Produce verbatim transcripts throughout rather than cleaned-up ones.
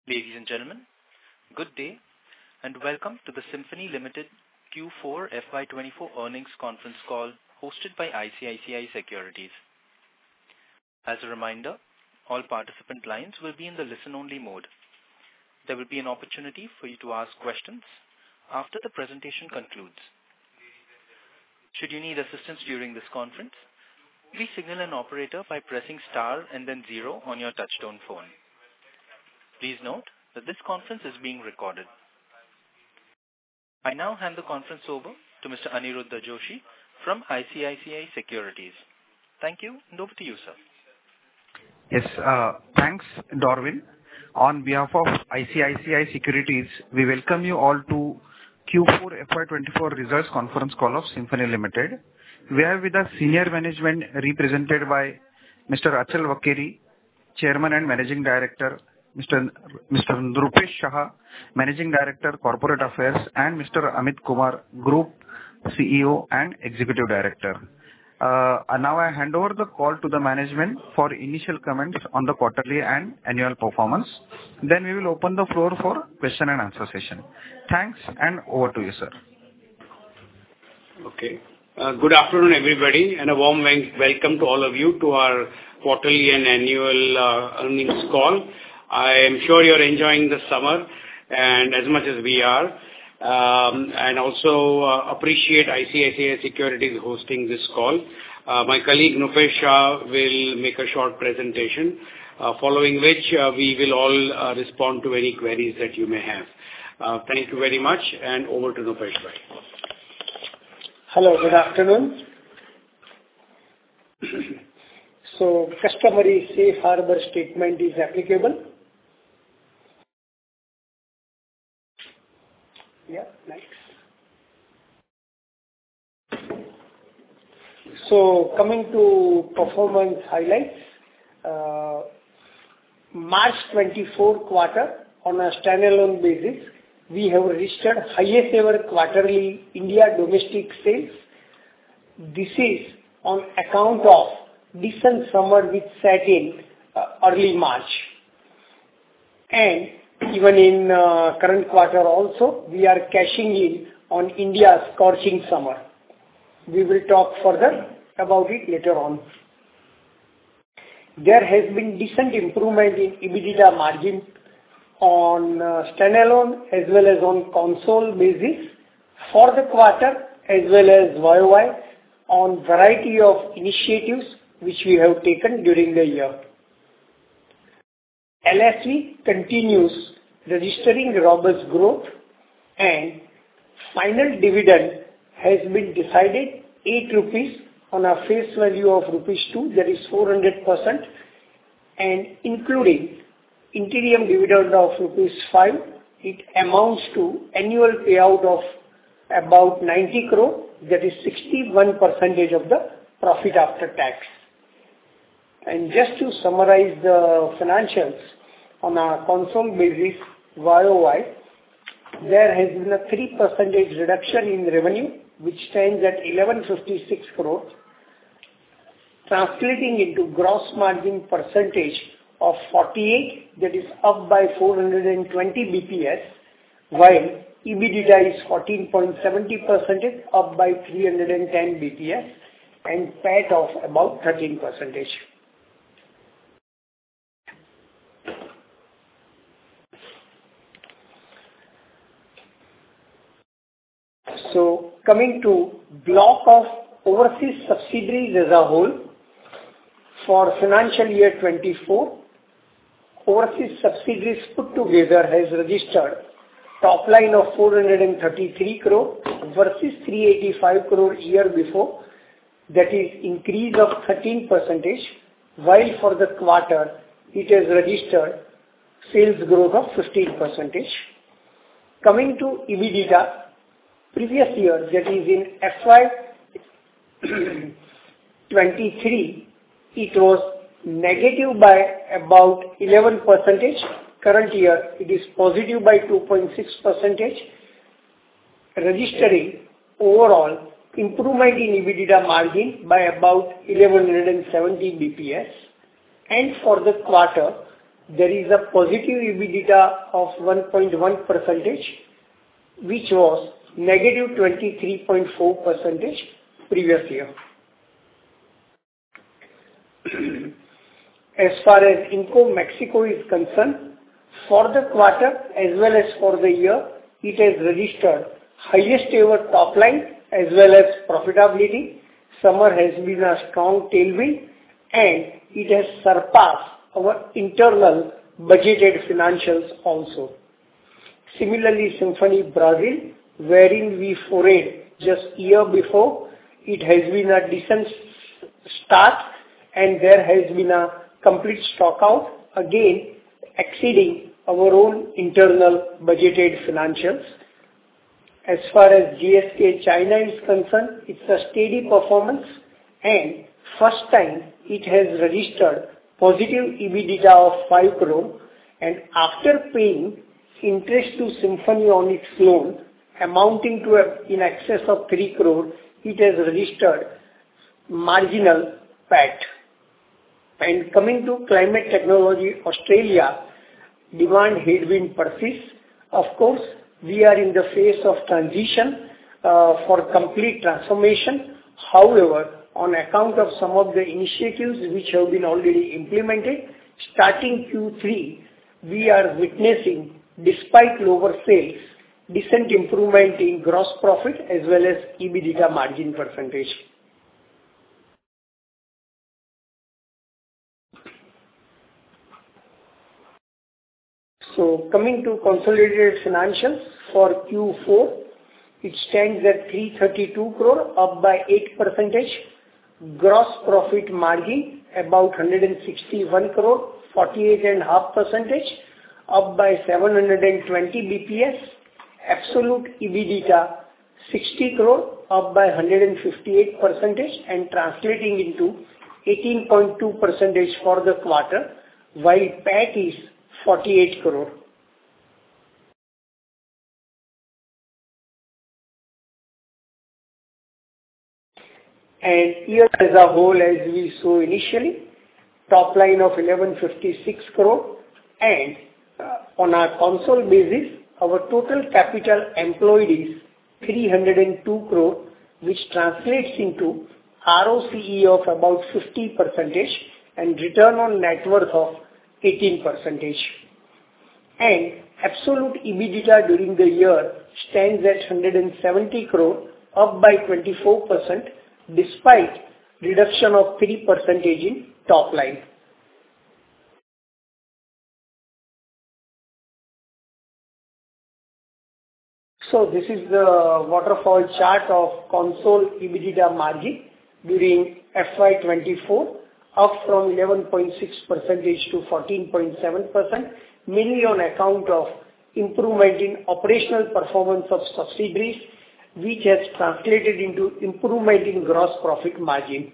Ladies and gentlemen, good day and welcome to the Symphony Limited Q four F Y twenty-four earnings conference call hosted by I C I C I Securities. As a reminder, all participant lines will be in the listen-only mode. There will be an opportunity for you to ask questions after the presentation concludes. Should you need assistance during this conference, please signal an operator by pressing star and then zero on your touchtone phone. Please note that this conference is being recorded. I now hand the conference over to Mister Aniruddha Joshi from I C I C I Securities. Thank you, and over to you, sir. Yes, uh, thanks, Darwin. On behalf of I C I C I Securities, we welcome you all to Q four F Y twenty-four results conference call of Symphony Limited. We have with us senior management represented by Mister Achal Vakeri, Chairman and Managing Director, Mister Mister Nrupesh Shah, Managing Director, Corporate Affairs, and Mister Amit Kumar, Group C E O and Executive Director. Uh, now I hand over the call to the management for initial comments on the quarterly and annual performance. Then we will open the floor for question and answer session. Thanks, and over to you, sir. Okay. Uh, good afternoon, everybody, and a warm welcome to all of you to our quarterly and annual uh, earnings call. I am sure you're enjoying the summer and as much as we are. Um, and also uh, appreciate I C I C I Securities hosting this call. Uh, my colleague Nrupesh Shah will make a short presentation, uh, following which uh, we will all uh, respond to any queries that you may have. Uh, thank you very much, and over to Nrupesh Bhai. Hello, good afternoon. So, customary safe harbor statement is applicable. Yeah, next. So, coming to performance highlights, uh, March twenty-four quarter on a standalone basis, we have registered highest ever quarterly India domestic sales. This is on account of decent summer which set in uh, early March. And even in uh, current quarter also, we are cashing in on India's scorching summer. We will talk further about it later on. There has been decent improvement in EBITDA margin on uh, standalone as well as on console basis for the quarter as well as Y O Y on variety of initiatives which we have taken during the year. L S V continues registering robust growth, and final dividend has been decided eight rupees on a face value of rupees two, that is four hundred percent, and including interim dividend of rupees five, it amounts to annual payout of about ninety crore, that is sixty-one percent of the profit after tax. And just to summarize the financials, on a console basis, Y O Y, there has been a three percent reduction in revenue, which stands at eleven fifty-six crore, translating into gross margin percentage of forty-eight, that is up by four hundred twenty B P S, while EBITDA is fourteen point seven zero percent, up by three hundred ten B P S, and P A T of about thirteen percent. So, coming to block of overseas subsidiaries as a whole, for financial year twenty-four, overseas subsidiaries put together has registered top line of four hundred thirty-three crore versus three hundred eighty-five crore year before, that is increase of thirteen percent, while for the quarter it has registered sales growth of fifteen percent. Coming to EBITDA, previous year, that is in F Y twenty-three, it was negative by about eleven percent. Current year, it is positive by two point six percent, registering overall improvement in EBITDA margin by about eleven seventy B P S. And for the quarter, there is a positive EBITDA of one point one percentage, which was negative twenty-three point four percentage previous year. As far as Inco Mexico is concerned, for the quarter as well as for the year, it has registered highest ever top line as well as profitability. Summer has been a strong tailwind and it has surpassed our internal budgeted financials also. Similarly, Symphony Brazil, wherein we forayed just year before, it has been a decent start and there has been a complete stock out, again exceeding our own internal budgeted financials. As far as G S K China is concerned, it's a steady performance and first time it has registered positive EBITDA of five crore, and after paying interest to Symphony on its loan amounting to a, in excess of three crore, it has registered marginal P A T. And coming to Climate Technology Australia, demand headwind persists. Of course, we are in the phase of transition uh, for complete transformation. However, on account of some of the initiatives which have been already implemented, starting Q three, we are witnessing, despite lower sales, decent improvement in gross profit as well as EBITDA margin percentage. So coming to consolidated financials for Q four, it stands at three hundred thirty-two crore, up by eight percent. Gross profit margin about one hundred sixty-one crore, forty-eight point five percent, up by seven hundred twenty B P S. Absolute EBITDA sixty crore, up by one hundred fifty-eight percent and translating into eighteen point two percent for the quarter, while P A T is forty-eight crore. And year as a whole, as we saw initially, top line of eleven fifty-six crore, and uh, on our console basis, our total capital employed is three hundred two crore, which translates into R O C E of about fifty percent and return on net worth of eighteen percent. And absolute EBITDA during the year stands at one hundred seventy crore, up by twenty-four percent, despite reduction of three percent in top line. So this is the waterfall chart of console EBITDA margin during F Y twenty-four, up from eleven point six percent to fourteen point seven percent, mainly on account of improvement in operational performance of subsidiaries, which has translated into improvement in gross profit margin.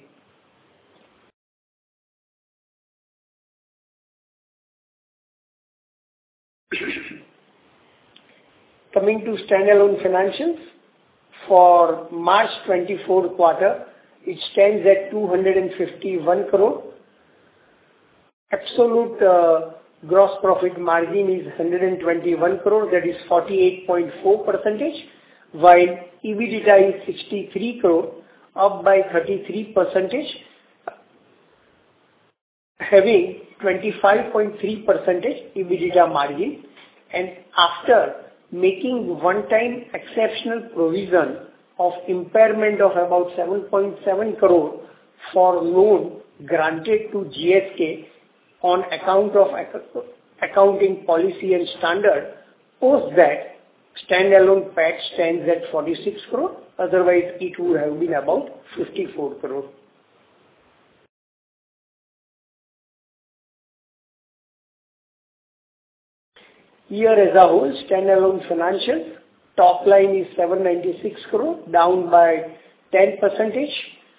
Coming to standalone financials, for March twenty-four quarter, it stands at two hundred fifty-one crore. Absolute uh, gross profit margin is one hundred twenty-one crore, that is forty-eight point four percent, while EBITDA is sixty-three crore, up by thirty-three percent, having twenty-five point three percent EBITDA margin, and after making one-time exceptional provision of impairment of about seven point seven crore for loan granted to G S K on account of accounting policy and standard, post that standalone P A T stands at forty-six crore, otherwise it would have been about fifty-four crore. Year as a whole, standalone financials, top line is seven hundred ninety-six crore, down by ten percent. P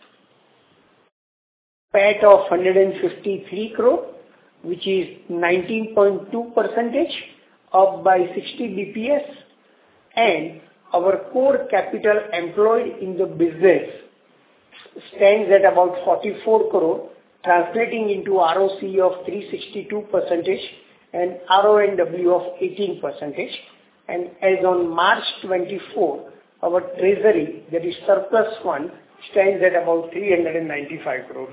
A T of one hundred fifty-three crore, which is nineteen point two percent, up by sixty B P S, and our core capital employed in the business stands at about forty-four crore, translating into R O C E of three hundred sixty-two percent, and R O N W of eighteen percent. And as on March twenty-four, our treasury, that is surplus fund, stands at about three hundred ninety-five crore.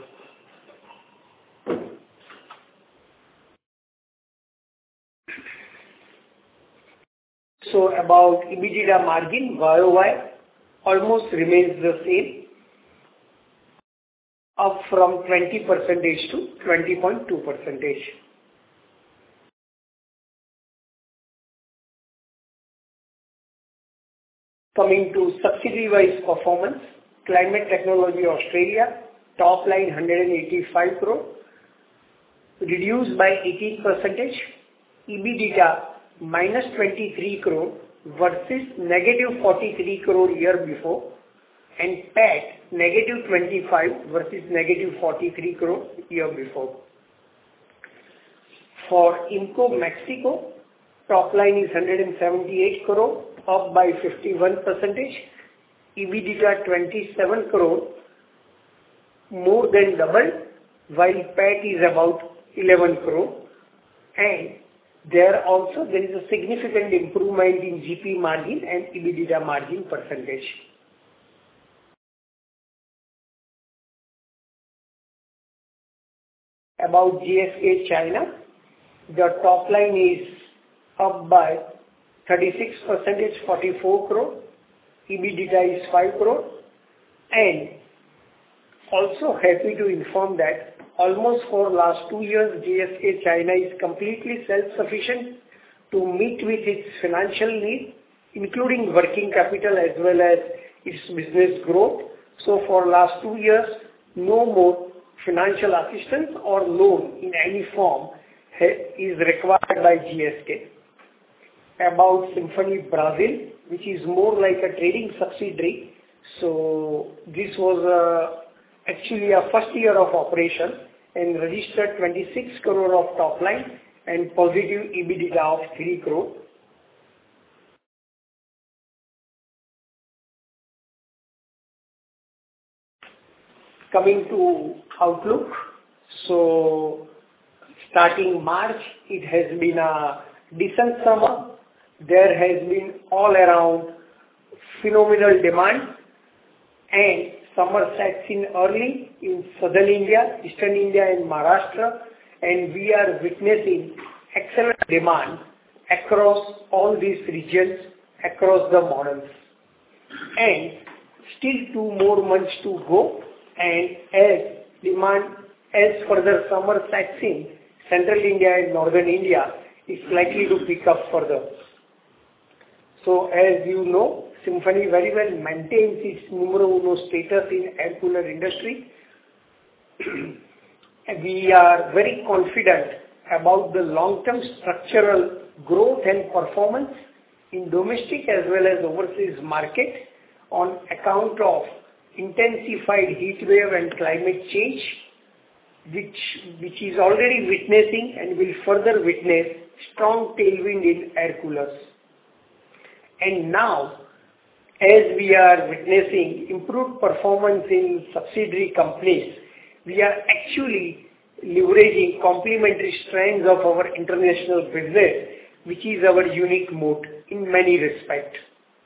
So about EBITDA margin, Y O Y almost remains the same, up from twenty percent to twenty point two percent. Coming to subsidiary-wise performance, Climate Technology Australia, top line one hundred eighty-five crore, reduced by eighteen percent, EBITDA minus twenty-three crore versus negative forty-three crore year before, and P A T negative twenty-five versus negative forty-three crore year before. For IMCO Mexico, top line is one hundred seventy-eight crore, up by fifty-one percent, EBITDA twenty-seven crore, more than double, while P A T is about eleven crore, and there also there is a significant improvement in G P margin and EBITDA margin percentage. About G S K China, the top line is up by thirty-six percent, forty-four crore, EBITDA is five crore, and also happy to inform that almost for last two years, G S K China is completely self-sufficient to meet with its financial needs, including working capital as well as its business growth. So for last two years, no more financial assistance or loan in any form is required by G S K. About Symphony Brazil, which is more like a trading subsidiary. So this was uh, actually a first year of operation and registered twenty-six crore of top line and positive EBITDA of three crore. Coming to outlook, so starting March, it has been a decent summer. There has been all around phenomenal demand, and summer sets in early in southern India, eastern India and Maharashtra, and we are witnessing excellent demand across all these regions, across the models. And still two more months to go, and as demand, as further summer sets in, central India and northern India is likely to pick up further. So as you know, Symphony very well maintains its numero uno status in air cooler industry. We are very confident about the long-term structural growth and performance in domestic as well as overseas market on account of intensified heat wave and climate change, which, which is already witnessing and will further witness strong tailwind in air coolers. And now, as we are witnessing improved performance in subsidiary companies, we are actually leveraging complementary strengths of our international business, which is our unique moat in many respects.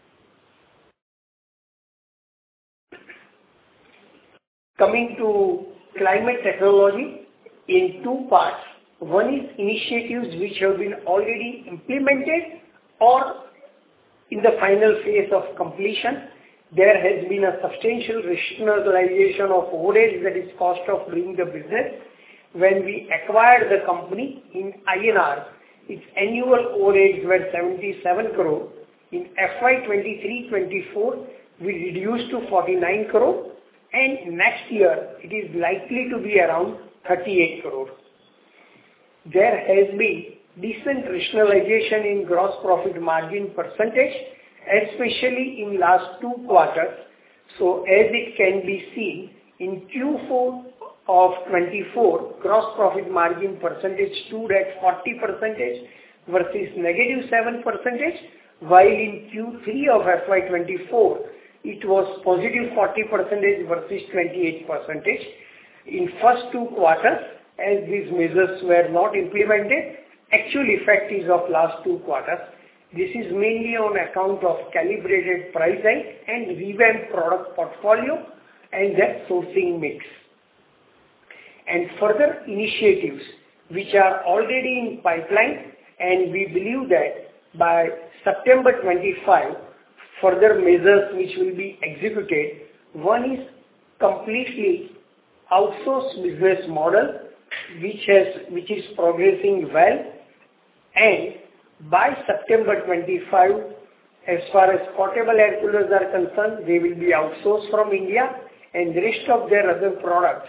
Coming to climate technology in two parts. One is initiatives which have been already implemented or in the final phase of completion. There has been a substantial rationalization of overheads, that is cost of doing the business. When we acquired the company in I N R, its annual overheads were seventy-seven crore. In F Y twenty-three twenty-four, we reduced to forty-nine crore, and next year it is likely to be around thirty-eight crore. There has been decent rationalization in gross profit margin percentage, especially in last two quarters. So as it can be seen, in Q four of twenty-four, gross profit margin percentage stood at forty percent versus negative seven percent, while in Q three of F Y twenty-four, it was positive forty percent versus twenty-eight percent. In first two quarters, as these measures were not implemented, actual effect is of last two quarters. This is mainly on account of calibrated price hike and revamped product portfolio and that sourcing mix. And further initiatives which are already in pipeline, and we believe that by September twenty-five, further measures which will be executed. One is completely outsourced business model, which has which is progressing well, and by September twenty-five, as far as portable air coolers are concerned, they will be outsourced from India, and the rest of their other products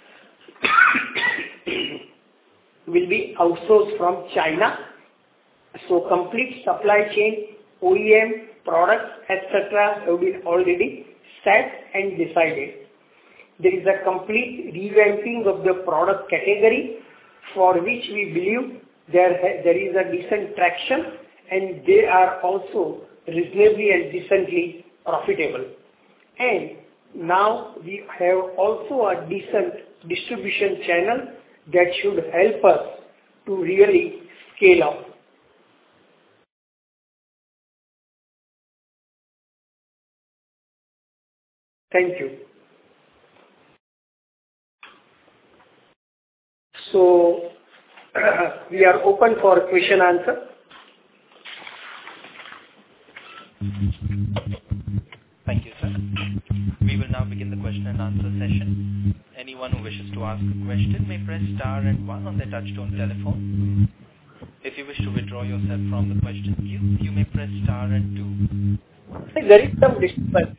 will be outsourced from China. So complete supply chain, O E M, products, et cetera have been already set and decided. There is a complete revamping of the product category for which we believe there, there is a decent traction, and they are also reasonably and decently profitable. And now we have also a decent distribution channel that should help us to really scale up. Thank you. So we are open for question answer. Thank you, sir. We will now begin the question and answer session. Anyone who wishes to ask a question may press star and one on their touchtone telephone. If you wish to withdraw yourself from the question queue, you may press star and two. There is some disturbance.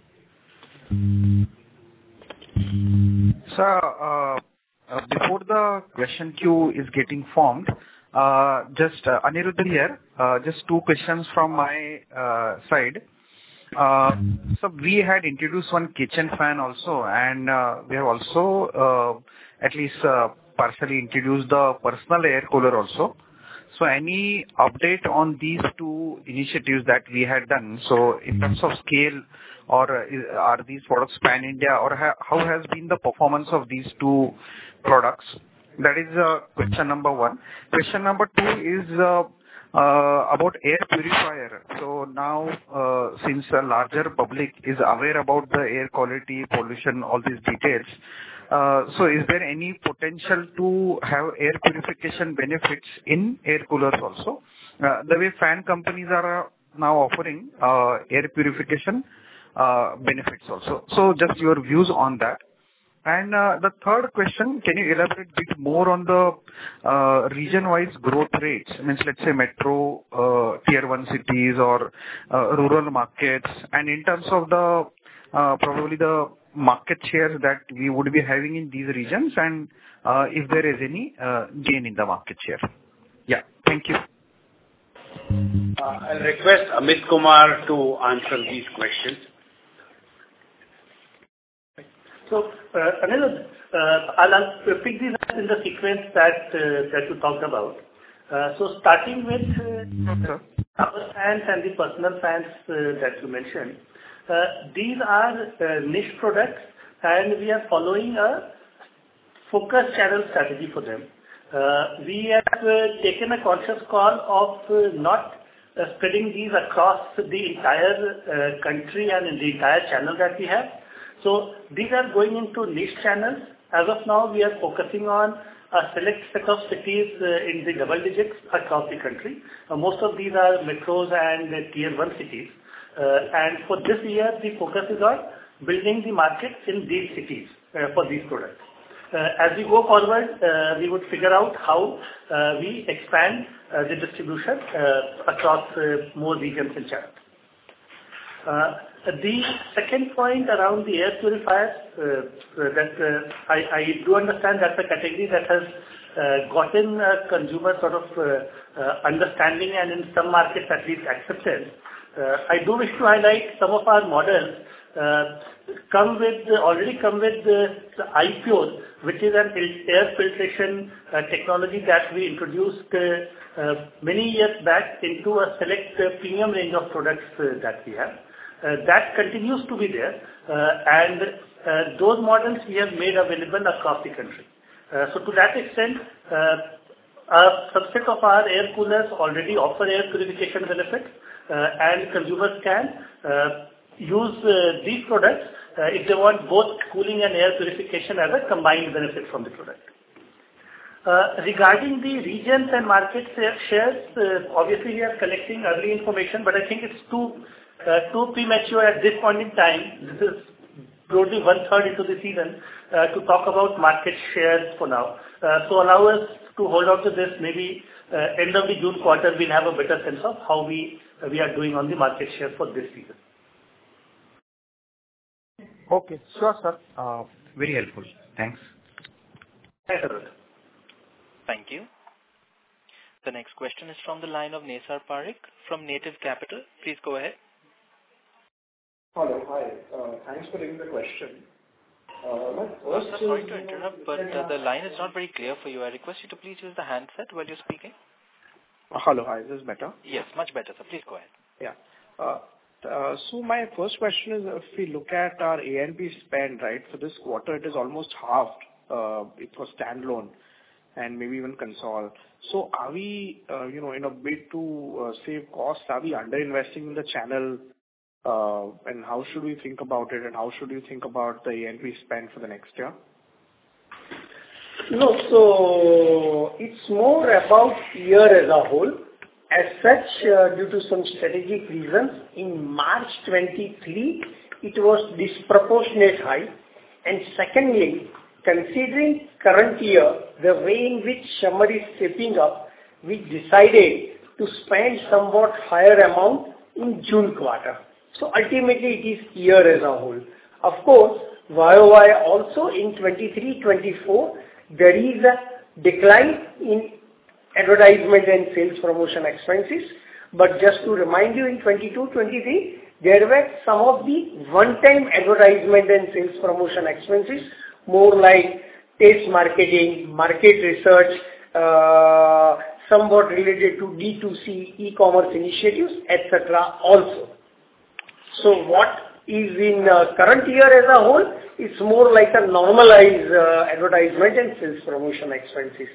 Sir, uh, uh, before the question queue is getting formed, uh, just uh, Aniruddha here, uh, just two questions from my uh, side. Uh, so we had introduced one kitchen fan also, and uh, we have also uh, at least uh, partially introduced the personal air cooler also. So any update on these two initiatives that we had done? So in terms of scale, or uh, are these products pan-India, or ha- how has been the performance of these two products? That is uh, question number one. Question number two is uh, uh, about air purifier. So now, uh, since a larger public is aware about the air quality, pollution, all these details, uh, so is there any potential to have air purification benefits in air coolers also? Uh, the way fan companies are uh, now offering uh, air purification uh, benefits also. So just your views on that. And uh, the third question, can you elaborate a bit more on the uh, region-wise growth rates? I mean, let's say metro, uh, tier one cities or uh, rural markets, and in terms of the uh, probably the market share that we would be having in these regions, and uh, if there is any uh, gain in the market share. Yeah, thank you. Uh, I'll request Amit Kumar to answer these questions. So, uh, Anil, uh, I'll, I'll pick these up in the sequence that uh, that you talked about. Uh, so, starting with uh, our fans and the personal fans uh, that you mentioned, uh, these are uh, niche products, and we are following a focused channel strategy for them. Uh, we have uh, taken a conscious call of uh, not uh, spreading these across the entire uh, country and in the entire channel that we have. So these are going into niche channels. As of now, we are focusing on a select set of cities uh, in the double digits across the country. Uh, most of these are metros and uh, tier one cities. Uh, and for this year, the focus is on building the market in these cities uh, for these products. Uh, as we go forward, uh, we would figure out how uh, we expand uh, the distribution uh, across uh, more regions and channels. Uh, The second point around the air purifiers, uh, that uh, I, I do understand that's a category that has uh, gotten uh, consumer sort of uh, uh, understanding and in some markets at least acceptance. Uh, I do wish to highlight some of our models uh, come with uh, already come with uh, the iPure, which is an air filtration uh, technology that we introduced uh, uh, many years back into a select uh, premium range of products uh, that we have. Uh, that continues to be there, uh, and uh, those models we have made available across the country. Uh, so to that extent, uh, a subset of our air coolers already offer air purification benefits, uh, and consumers can uh, use uh, these products uh, if they want both cooling and air purification as a combined benefit from the product. Uh, regarding the regions and market shares, uh, obviously we are collecting early information, but I think it's too uh, too premature at this point in time. This is broadly one third into the season uh, to talk about market shares for now. Uh, so allow us to hold on to this. Maybe uh, end of the June quarter we'll have a better sense of how we uh, we are doing on the market share for this season. Okay, sure, sir. Uh, very helpful. Thanks. Thanks, Arun. Thank you. The next question is from the line of Nesar Parikh from Native Capital. Please go ahead. Hello. Hi. Uh, Thanks for taking the question. Uh, My first Sir, sorry to interrupt, but uh, the line is not very clear for you. I request you to please use the handset while you're speaking. Uh, Hello. Hi. Is this better? Yes, much better, sir. Please go ahead. Yeah. Uh, uh, So my first question is, if we look at our A and P spend, right, for this quarter, it is almost halved. Uh, It was standalone and maybe even console. So are we, uh, you know, in a bid to uh, save costs, are we under-investing in the channel? Uh, And how should we think about it, and how should you think about the A and P spend for the next year? No, so it's more about year as a whole. As such, uh, due to some strategic reasons, in March twenty-three, it was disproportionate high. And secondly, considering current year, the way in which summer is shaping up, we decided to spend somewhat higher amount in June quarter. So ultimately, it is year as a whole. Of course, Y O Y also in twenty-three twenty-four, there is a decline in advertisement and sales promotion expenses. But just to remind you, in twenty-two twenty-three, there were some of the one-time advertisement and sales promotion expenses, more like test marketing, market research, uh, somewhat related to D two C e-commerce initiatives, et cetera also. So what is in uh, current year as a whole, it's more like a normalized uh, advertisement and sales promotion expenses.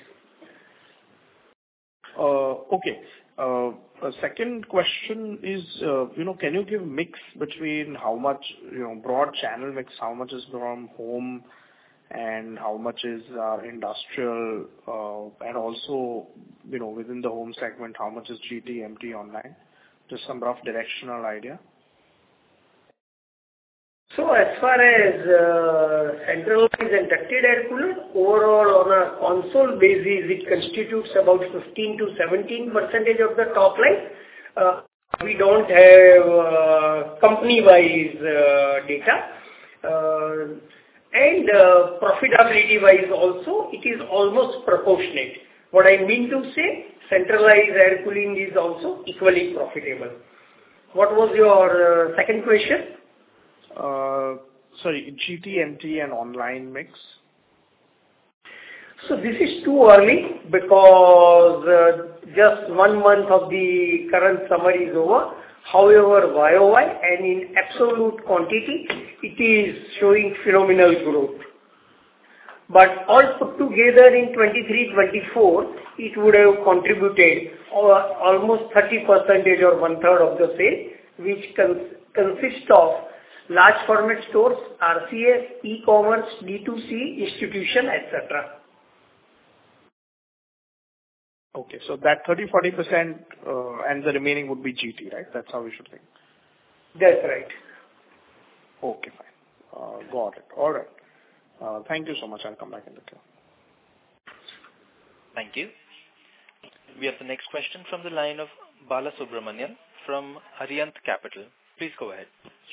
Uh, Okay. Uh, A second question is, uh, you know, can you give mix between how much, you know, broad channel mix, how much is from home and how much is uh, industrial, uh, and also, you know, within the home segment, how much is G T, M T, online? Just some rough directional idea. So as far as uh, centralized and ducted air cooler, overall on a console basis, it constitutes about fifteen to seventeen percentage of the top line. Uh, we don't have uh, company-wise uh, data. Uh, and uh, profitability-wise also, it is almost proportionate. What I mean to say, centralized air cooling is also equally profitable. What was your uh, second question? Uh, sorry, G T, M T and online mix? So this is too early because uh, just one month of the current summer is over. However, Y O Y and in absolute quantity, it is showing phenomenal growth. But all put together in twenty-three twenty-four, it would have contributed uh, almost thirty percent or one third of the sale, which cons- consists of large format stores, R C S, e-commerce, D two C, institution, et cetera. Okay, so that thirty to forty percent uh, and the remaining would be G T, right? That's how we should think. That's right. Okay, fine. Uh, got it. All right. Uh, thank you so much. I'll come back in the queue. Thank you. We have the next question from the line of Bala Subramanian from Arihant Capital. Please go ahead.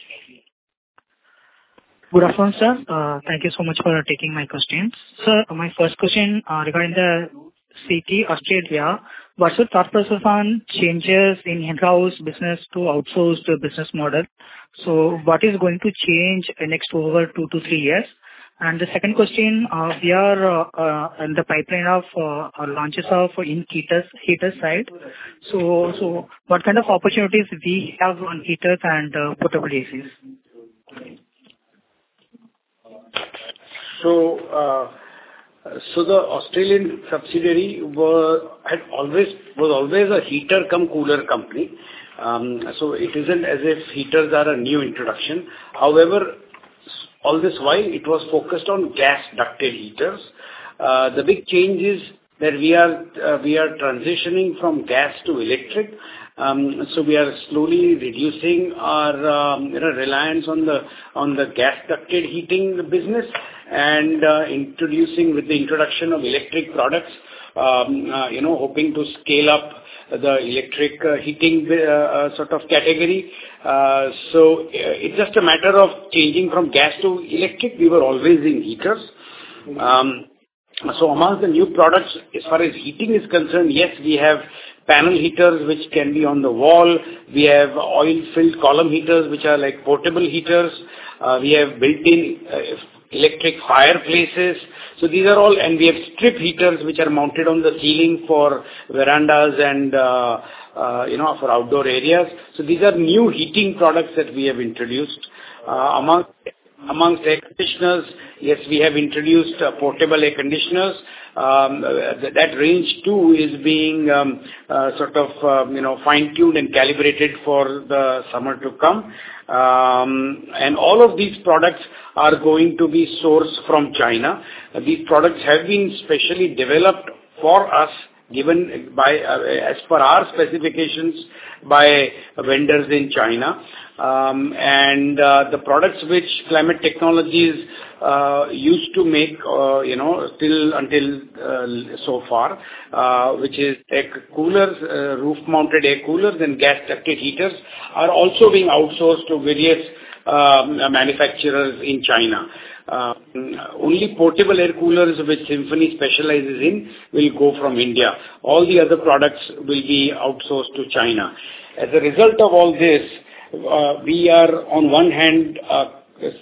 Good afternoon, sir. Uh, Thank you so much for taking my questions. Sir, my first question uh, regarding the C T Australia, what's your thought process on changes in in-house business to outsourced business model? So what is going to change in next over two to three years? And the second question, uh, we are uh, uh, in the pipeline of uh, uh, launches of in heaters, heater side. So, so what kind of opportunities we have on heaters and uh, portable A Cs? So, uh, So the Australian subsidiary were, had always, was always a heater cum cooler company. Um, so it isn't as if heaters are a new introduction. However, all this while it was focused on gas ducted heaters. Uh, the big change is that we are uh, we are transitioning from gas to electric. Um, so we are slowly reducing our um, you know, reliance on the on the gas ducted heating business and uh, introducing with the introduction of electric products. Um, uh, you know, hoping to scale up the electric uh, heating uh, uh, sort of category. Uh, so uh, it's just a matter of changing from gas to electric. We were always in heaters. Um, so amongst the new products, as far as heating is concerned, yes, we have panel heaters which can be on the wall. We have oil-filled column heaters which are like portable heaters. Uh, we have built-in uh, electric fireplaces. So these are all, and we have strip heaters which are mounted on the ceiling for verandas and, uh, uh, you know, for outdoor areas. So these are new heating products that we have introduced. Uh, among, amongst air conditioners, yes, we have introduced uh, portable air conditioners. Um, that, that range too is being um, uh, sort of, um, you know, fine-tuned and calibrated for the summer to come. Um, and all of these products are going to be sourced from China. Uh, these products have been specially developed for us, given by, uh, as per our specifications, by vendors in China. Um, and uh, the products which Climate Technologies uh, used to make, uh, you know, till until uh, so far, uh, which is air coolers, uh, roof-mounted air coolers and gas-ducted heaters, are also being outsourced to various um, manufacturers in China. Uh, only portable air coolers which Symphony specializes in will go from India. All the other products will be outsourced to China. As a result of all this, uh, we are on one hand uh,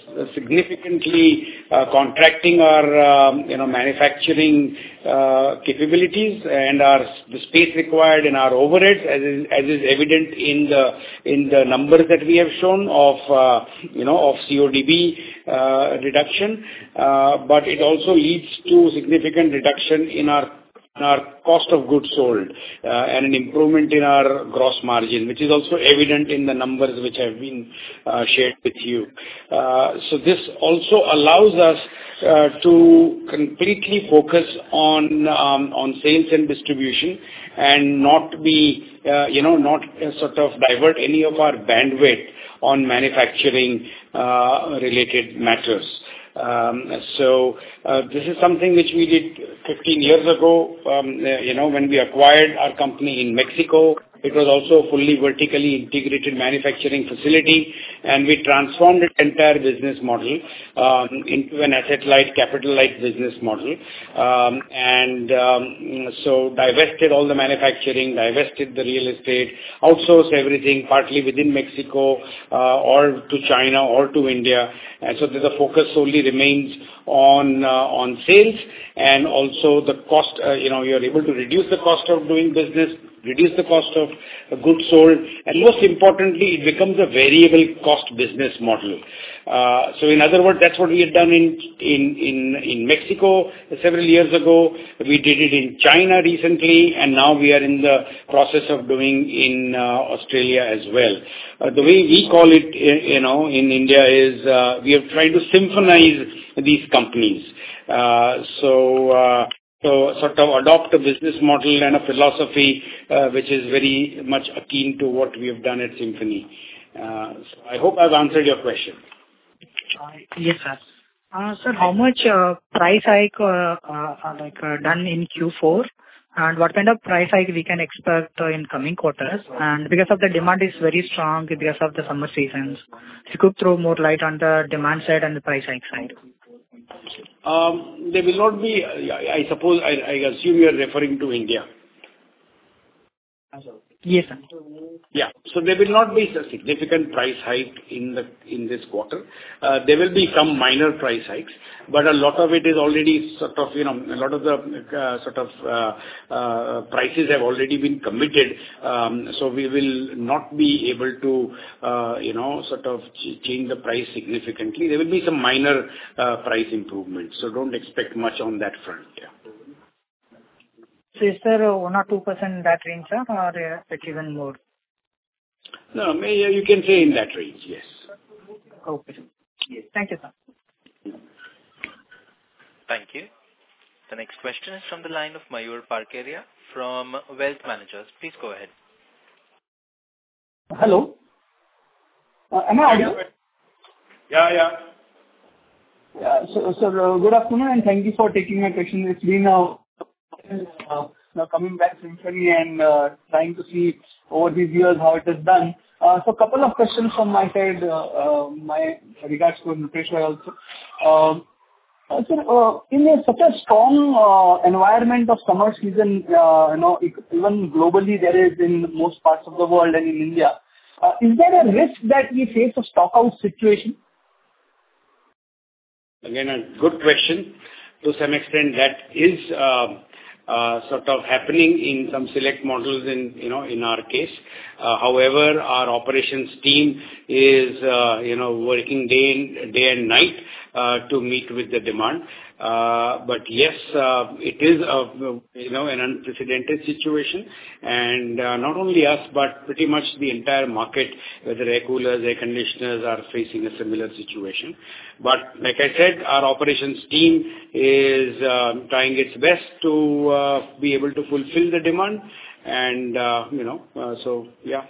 significantly uh, contracting our um, you know manufacturing uh, capabilities and our the space required in our overheads, as is, as is evident in the in the numbers that we have shown of uh, you know of C O D B uh, reduction, uh, but it also leads to significant reduction in our our cost of goods sold uh, and an improvement in our gross margin, which is also evident in the numbers which have been uh, shared with you. Uh, so this also allows us uh, to completely focus on um, on sales and distribution and not be, uh, you know, not uh, sort of divert any of our bandwidth on manufacturing uh, related matters. Um, so uh, this is something which we did fifteen years ago, um, uh, you know, when we acquired our company in Mexico. It was also a fully vertically integrated manufacturing facility, and we transformed its entire business model um, into an asset-light, capital-light business model. Um, and um, so divested all the manufacturing, divested the real estate, outsourced everything, partly within Mexico uh, or to China or to India. And so the focus solely remains on uh, on sales, and also the cost, uh, you know, you're able to reduce the cost of doing business, reduce the cost of goods sold, and most importantly, it becomes a variable cost business model. Uh, so in other words, that's what we had done in, in, in, in Mexico several years ago. We did it in China recently, and now we are in the process of doing in uh, Australia as well. Uh, the way we call it, you know, in India is uh, we are trying to symphonize these companies. Uh, so, uh, So sort of adopt a business model and a philosophy uh, which is very much akin to what we have done at Symphony. Uh, so I hope I've answered your question. Uh, yes, sir. Uh, sir, how much uh, price hike uh, uh, like uh, done in Q four, and what kind of price hike we can expect uh, in coming quarters? And because of the demand is very strong because of the summer seasons, if you could throw more light on the demand side and the price hike side. Um, there will not be, I, I suppose, I, I assume you are referring to India. Yes, sir. Yeah. So there will not be a significant price hike in the in this quarter. Uh, There will be some minor price hikes, but a lot of it is already sort of, you know, a lot of the uh, sort of uh, uh, prices have already been committed. Um, So we will not be able to, uh, you know, sort of ch- change the price significantly. There will be some minor uh, price improvements, so don't expect much on that front. Yeah. So is there a one or two percent that range, sir, or uh, it's even more? No, may- you can say in that range, yes. Okay. Thank you, sir. Thank you. The next question is from the line of Mayur Parkeria from Wealth Managers. Please go ahead. Hello. Uh, Am I audible? Yeah, yeah. Yeah. So, so, uh, good afternoon, and thank you for taking my question. It's been uh, uh, now coming back Symphony and uh, trying to see over these years how it is done. Uh, So couple of questions from my side, uh, uh, my regards to Nupesh Bhai also. Um, uh, Sir, uh, in a such a strong uh, environment of summer season, uh, you know, e- even globally there is in most parts of the world and in India, uh, is there a risk that we face a stock out situation? Again, a good question. To some extent, that is uh, uh, sort of happening in some select models in, you know, in our case. Uh, However, our operations team is, uh, you know, working day and day and night uh, to meet with the demand. Uh, But yes, uh, it is a, you know, an unprecedented situation, and uh, not only us, but pretty much the entire market, whether air coolers, air conditioners, are facing a similar situation. But like I said, our operations team is uh, trying its best to uh, be able to fulfill the demand, and uh, you know, uh, so yeah.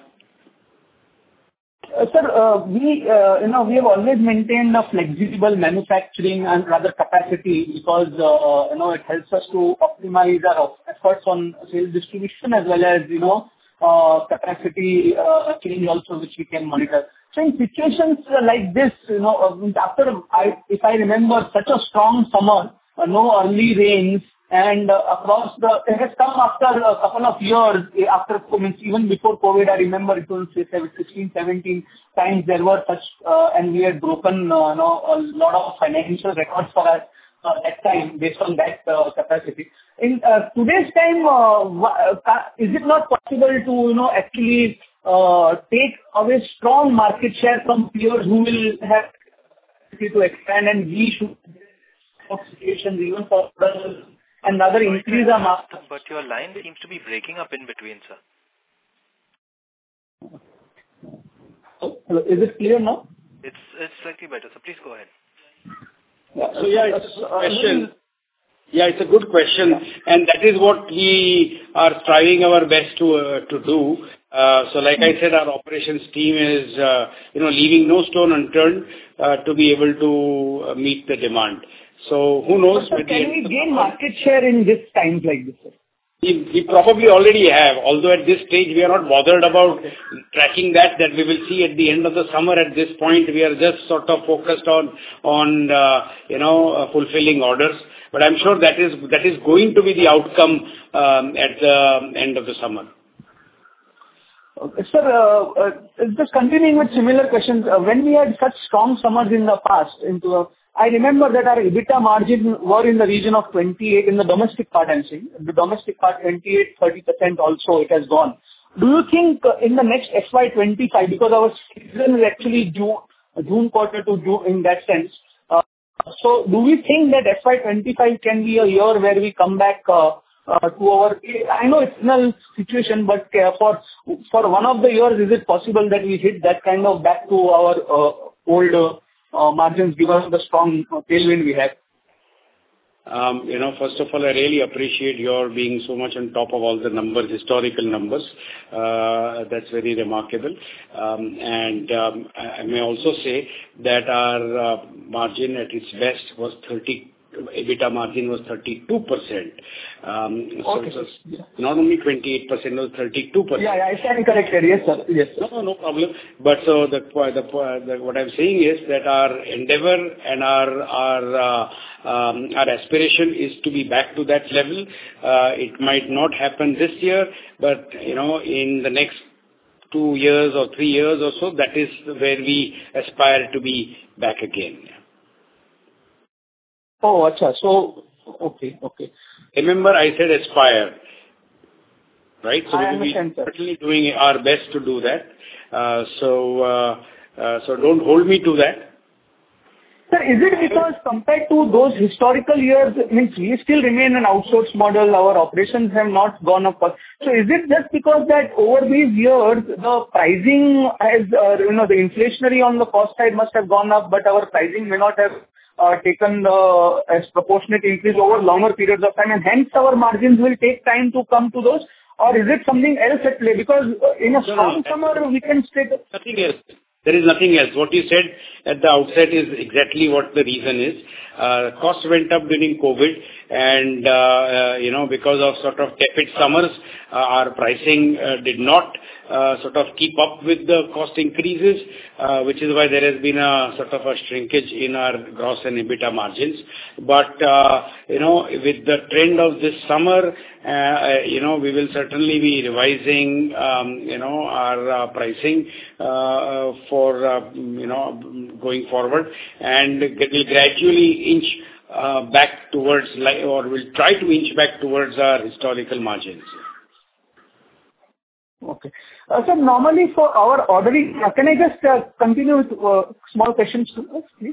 Uh, Sir, uh, we, uh, you know, we have always maintained a flexible manufacturing and rather capacity because, uh, you know, it helps us to optimize our efforts on sales distribution as well as, you know, uh, capacity uh, change also, which we can monitor. So in situations like this, you know, uh, after I, if I remember, such a strong summer, uh, no early rains, and uh, across the, it has come after a couple of years, eh, after, means even before COVID, I remember it was say sixteen, seventeen times there were such, uh, and we had broken, uh, you know, a lot of financial records for us uh, that time based on that uh, capacity. In uh, today's time, uh, wha- uh, is it not possible to, you know, actually uh, take away strong market share from peers who will have to expand, and we should have situations even for others and rather increase our market? But your line seems to be breaking up in between, sir. Hello, is it clear now? It's it's slightly better, so please go ahead. So yeah, it's a question. Yeah, it's a good question, and that is what we are striving our best to uh, to do. Uh, so like I said, our operations team is, uh, you know, leaving no stone unturned uh, to be able to uh, meet the demand. So who knows? Sir, can we gain market share in this times like this, sir? We, we probably already have, although at this stage we are not bothered about tracking that, that we will see at the end of the summer. At this point, we are just sort of focused on, on uh, you know, uh, fulfilling orders. But I'm sure that is, that is going to be the outcome um, at the end of the summer. Okay. Sir, uh, uh, just continuing with similar questions, uh, when we had such strong summers in the past, into a, I remember that our EBITDA margin were in the region of twenty-eight in the domestic part, I'm saying. The domestic part, twenty-eight, thirty percent also it has gone. Do you think uh, in the next F Y twenty-five, because our season is actually June, June quarter to June in that sense, uh, so do we think that F Y twenty-five can be a year where we come back uh, uh, to our, I know it's a situation, but uh, for for one of the years, is it possible that we hit that kind of back to our uh, old uh, uh, margins given the strong uh, tailwind we have? Um, you know, first of all, I really appreciate your being so much on top of all the numbers, historical numbers. Uh, that's very remarkable. Um, and um, I, I may also say that our uh, margin at its best was thirty. EBITDA margin was thirty-two percent. Um, so Okay, it was yeah. not only twenty-eight percent, it was thirty-two percent. Yeah, yeah, I stand corrected. Yes, sir. Yes, sir. No, no, no problem. But so the, the, the what I'm saying is that our endeavor and our our uh, um, our aspiration is to be back to that level. Uh, it might not happen this year, but you know, in the next two years or three years or so, that is where we aspire to be back again. Oh, acha. So, okay, okay. Remember, I said aspire, right? So I we will be understand, sir. certainly doing our best to do that. Uh, so, uh, uh, so don't hold me to that. Sir, is it because compared to those historical years, means we still remain an outsourced model, our operations have not gone up? So is it just because that over these years, the pricing has, uh, you know, the inflationary on the cost side must have gone up, but our pricing may not have uh, taken the as proportionate increase over longer periods of time, and hence our margins will take time to come to those? Or is it something else at play? Because uh, in a strong summer, we can state... Nothing else. There is nothing else. What you said at the outset is exactly what the reason is. Uh, costs went up during COVID, and uh, uh, you know, because of sort of tepid summers, uh, our pricing uh, did not uh, sort of keep up with the cost increases, uh, which is why there has been a sort of a shrinkage in our gross and EBITDA margins. But uh, you know, with the trend of this summer, uh, you know, we will certainly be revising, um, you know, our uh, pricing uh, for uh, you know going forward, and it will gradually inch uh, back towards, like, or will try to inch back towards our historical margins. Okay. Uh, Sir, normally for our ordering, uh, can I just uh, continue with uh, small questions to us, please?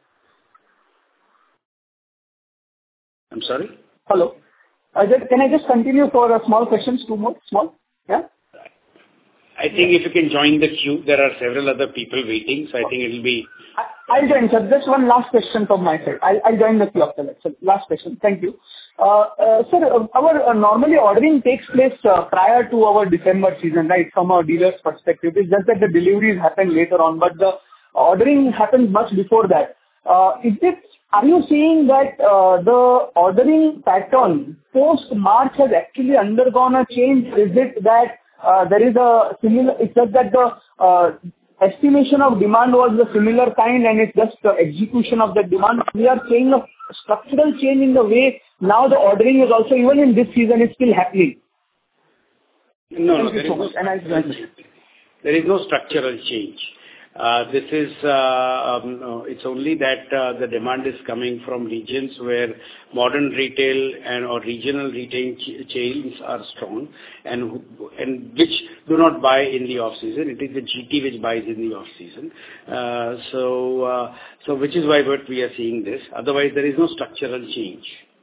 I'm sorry? Hello. Uh, just, can I just continue for uh, small questions, two more, small? Yeah? I think if you can join the queue, there are several other people waiting, so I think it will be... I, I'll join, sir. Just one last question from my side. I'll, I'll join the queue after that. So last question. Thank you. Uh, uh, sir, uh, our uh, normally ordering takes place uh, prior to our December season, right, from our dealer's perspective. It's just that the deliveries happen later on, but the ordering happens much before that. Uh, is it, are you seeing that uh, the ordering pattern post-March has actually undergone a change? Is it that uh, there is a similar, it's just that the uh, estimation of demand was the similar kind and it's just the execution of the demand? We are seeing a structural change in the way now the ordering is also, even in this season, is still happening. No, no, Thank you there so is much. no And I structural change. There is no structural change. Uh, This is, uh, um, no, it's only that uh, the demand is coming from regions where modern retail and or regional retail ch- chains are strong, and who- and which do not buy in the off-season. It is the G T which buys in the off-season. Uh, So, uh, so which is why what we are seeing this. Otherwise, there is no structural change.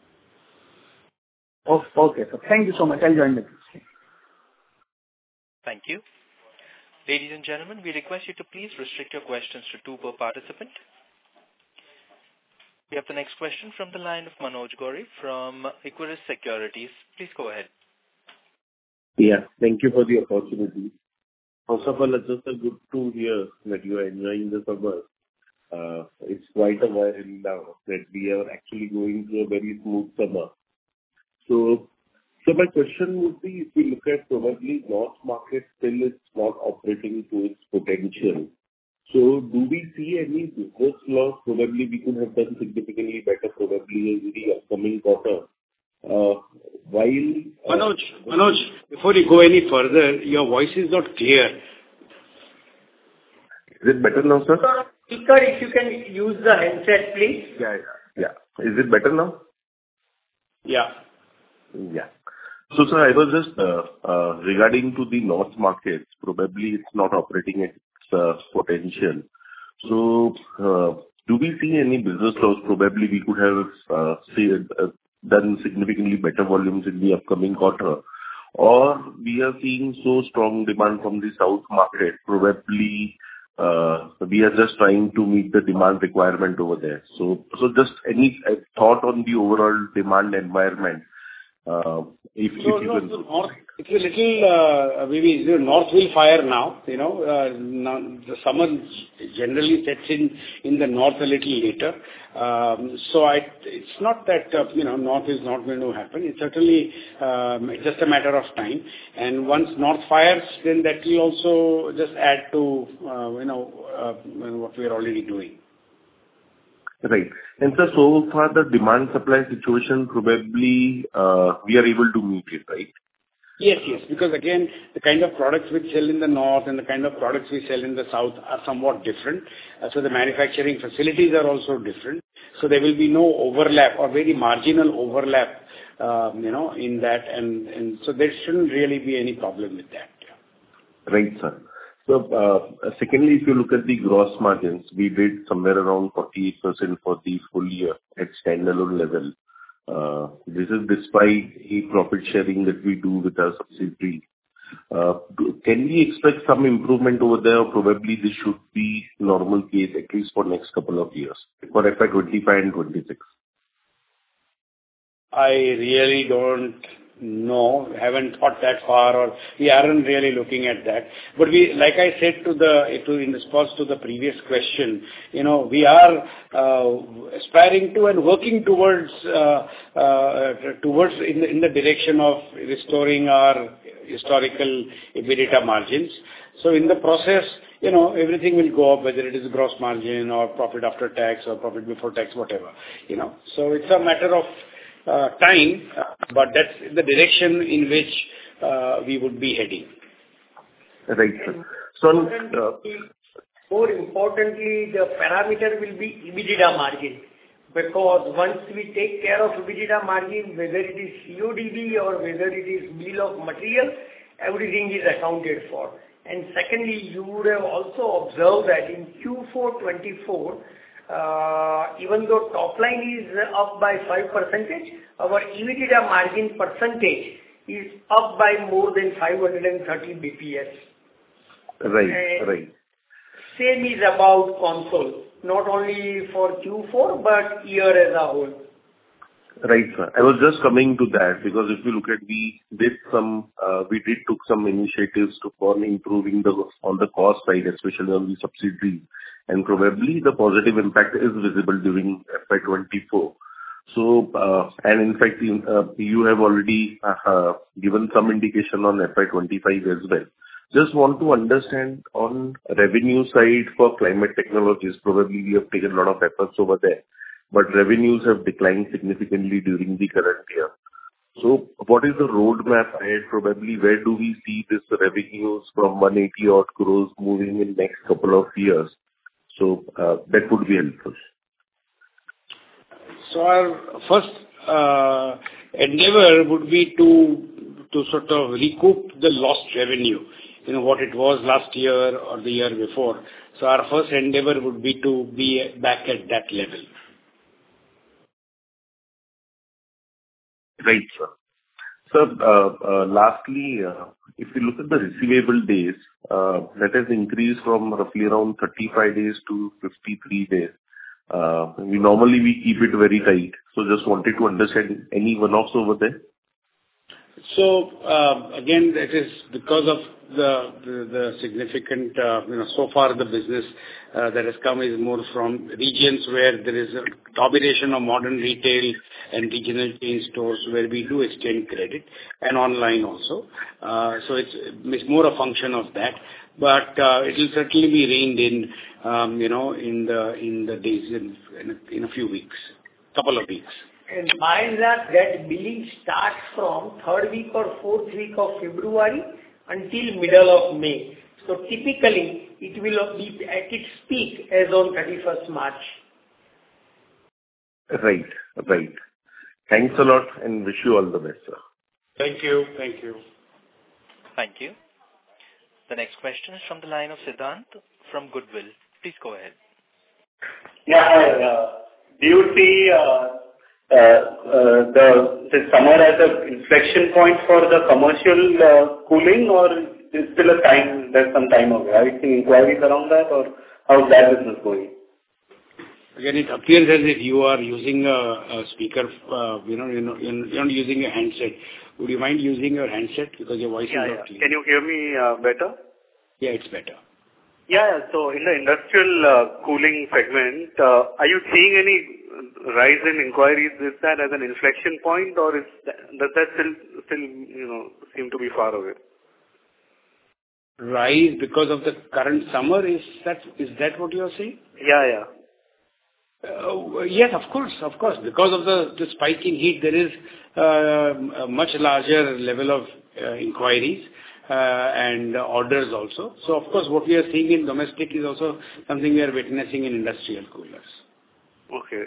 Oh, okay, sir. Thank you so much. I'll join the queue. Thank you. Ladies and gentlemen, we request you to please restrict your questions to two per participant. We have the next question from the line of Manoj Gori from Equirus Securities. Please go ahead. Yeah, thank you for the opportunity. First of all, it's just a good to hear that you are enjoying the summer. Uh, it's quite a while now that we are actually going through a very smooth summer. So, so my question would be, if we look at probably North market, still it's not operating to its potential. So do we see any business loss? Probably we could have done significantly better probably in the upcoming quarter. Uh, while... Uh, Manoj, Manoj, before you go any further, your voice is not clear. Is it better now, sir? Sir, speaker, if you can use the handset, please. Yeah, yeah, yeah. Is it better now? Yeah. Yeah. So, sir, I was just uh, uh, regarding to the North markets, probably it's not operating at its uh, potential. So, uh, do we see any business loss? Probably we could have uh, see, uh, done significantly better volumes in the upcoming quarter. Or we are seeing so strong demand from the South market, probably uh, we are just trying to meet the demand requirement over there. So, so just any uh, thought on the overall demand environment? Uh, if, No, if you no, can... the north, it's a little, uh, maybe the north will fire now, you know, uh, now the summer generally sets in, in the north a little later. Um, so I, it's not that, uh, you know, north is not going to happen. It's certainly um, just a matter of time. And once north fires, then that will also just add to, uh, you know, uh, what we are already doing. Right. And sir, so far the demand supply situation, probably uh, we are able to meet it, right? Yes, yes. Because again, the kind of products we sell in the north and the kind of products we sell in the south are somewhat different. Uh, so the manufacturing facilities are also different. So there will be no overlap or very marginal overlap, um, you know, in that. And, and so there shouldn't really be any problem with that. Yeah. Right, sir. So, uh, secondly, if you look at the gross margins, we did somewhere around forty-eight percent for the full year at standalone level. Uh, This is despite the profit sharing that we do with our subsidiary. Uh, Can we expect some improvement over there? Or probably this should be normal case, at least for next couple of years, for F Y twenty-five and twenty-six. I really don't know, haven't thought that far, or we aren't really looking at that. But we, like I said to the, to, in response to the previous question, you know, we are uh, aspiring to and working towards, uh, uh, towards in the, in the direction of restoring our historical EBITDA margins. So in the process, you know, everything will go up, whether it is gross margin or profit after tax or profit before tax, whatever, you know. So it's a matter of Uh, time, uh, but that's the direction in which uh, we would be heading. Right, sir. So, uh, more importantly, the parameter will be EBITDA margin, because once we take care of EBITDA margin, whether it is C O D B or whether it is bill of material, everything is accounted for. And secondly, you would have also observed that in Q four twenty-four, Uh, even though top line is up by five percent, our EBITDA margin percentage is up by more than five hundred thirty B P S. Right, and right. Same is about console, not only for Q four, but year as a whole. Right, sir. I was just coming to that, because if you look at, we did some, uh, we did took some initiatives to for improving the, on the cost side, especially on the subsidiaries, and probably the positive impact is visible during F Y twenty-four. So, uh, and in fact, you, uh, you have already uh, uh, given some indication on F Y twenty-five as well. Just want to understand on revenue side for climate technologies, probably we have taken a lot of efforts over there, but revenues have declined significantly during the current year. So what is the roadmap ahead? Probably, where do we see this revenues from one hundred eighty odd crores moving in next couple of years? So, uh, that would be helpful. So our first uh, endeavor would be to to sort of recoup the lost revenue, you know, what it was last year or the year before. So our first endeavor would be to be back at that level. Right, sir. So, uh, uh, lastly, uh, if you look at the receivable days, uh, that has increased from roughly around thirty-five days to fifty-three days. Uh, we normally we keep it very tight. So just wanted to understand any one-offs over there. So, uh, again, it is because of the the the significant, uh, you know, so far the business uh, that has come is more from regions where there is a domination of modern retail and regional chain stores, where we do extend credit, and online also. Uh, So it's it's more a function of that. But uh, it will certainly be reined in, um, you know, in the in the days, in in a in a few weeks, couple of weeks. And mind that that billing starts from third week or fourth week of February until middle of May. So typically, it will be at its peak as on thirty-first March. Right. Right. Thanks a lot, and wish you all the best, sir. Thank you. Thank you. Thank you. The next question is from the line of Siddhant from Goodwill. Please go ahead. Yeah. Uh, do you see uh, uh, uh, the, the summer as an inflection point for the commercial uh, cooling, or is still a time, there's some time away? Are you seeing inquiries around that, or how's that business going? Again, it appears as if you are using a, a speaker, uh, you know, you're not, you're not using a handset. Would you mind using your handset, because your voice yeah, is not yeah. clear? Can you hear me uh, better? Yeah, it's better. Yeah, so in the industrial uh, cooling segment, uh, are you seeing any rise in inquiries? Is that as an inflection point, or is that, does that still, still, you know, seem to be far away? Rise because of the current summer, is that is that what you are saying? Yeah, yeah. Uh, yes, of course, of course. Because of the, the spike in heat, there is uh, a much larger level of uh, inquiries uh, and orders also. So of course, what we are seeing in domestic is also something we are witnessing in industrial coolers. Okay.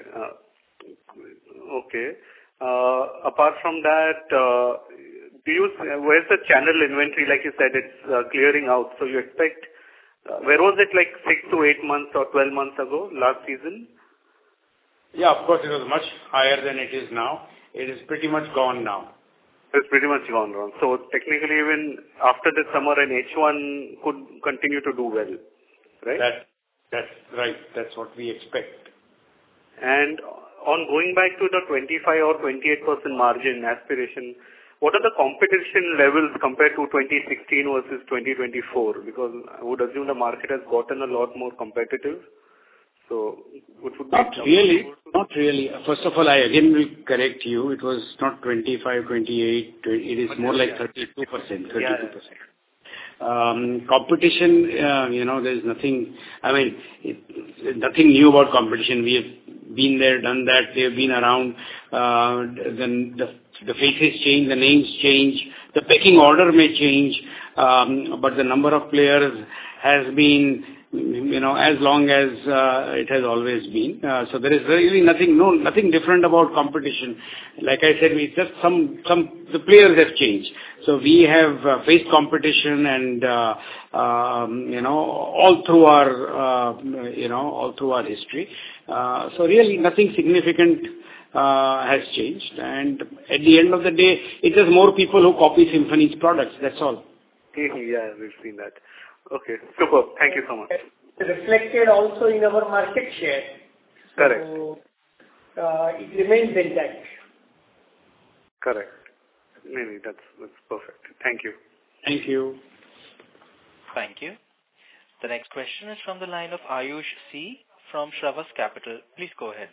Uh, okay. Uh, apart from that, uh, do you where's the channel inventory? Like you said, it's uh, clearing out. So you expect uh, where was it like six to eight months or twelve months ago last season? Yeah, of course, it was much higher than it is now. It is pretty much gone now. It's pretty much gone wrong. So technically, even after the summer and H one could continue to do well, right? That, that's right. That's what we expect. And on going back to the twenty-five or twenty-eight percent margin aspiration, what are the competition levels compared to twenty sixteen versus twenty twenty-four? Because I would assume the market has gotten a lot more competitive. So, what would be Not really. Not really. First of all, I again will correct you. It was not twenty-five, twenty-eight. It is more like thirty-two percent. thirty-two percent. Um, competition, uh, you know, there is nothing, I mean, it, nothing new about competition. We have been there, done that. They have been around. Uh, then the, the faces change, the names change, the pecking order may change, um, but the number of players has been, you know, as long as uh, it has always been. Uh, so there is really nothing, no, nothing different about competition. Like I said, we just some, some, the players have changed. So we have uh, faced competition and, uh, um, you know, all through our, uh, you know, all through our history. Uh, so really nothing significant uh, has changed. And at the end of the day, it is more people who copy Symphony's products. That's all. Yeah, we've seen that. Okay, super. Thank you so much. Reflected also in our market share. Correct. So, uh, it remains intact. Correct. Maybe that's that's perfect. Thank you. Thank you. Thank you. The next question is from the line of Ayush C. from Shravas Capital. Please go ahead.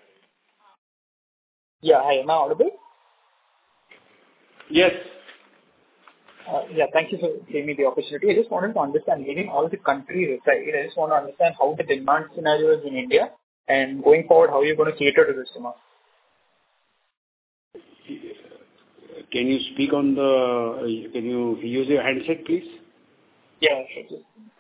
Yeah, hi. Am I audible? Yes. Uh, yeah, thank you for giving me the opportunity. I just wanted to understand, leaving all the countries aside, I just want to understand how the demand scenario is in India and going forward, how you're going to cater to this demand. Can you speak on the, can you use your handset, please? Yeah, sure.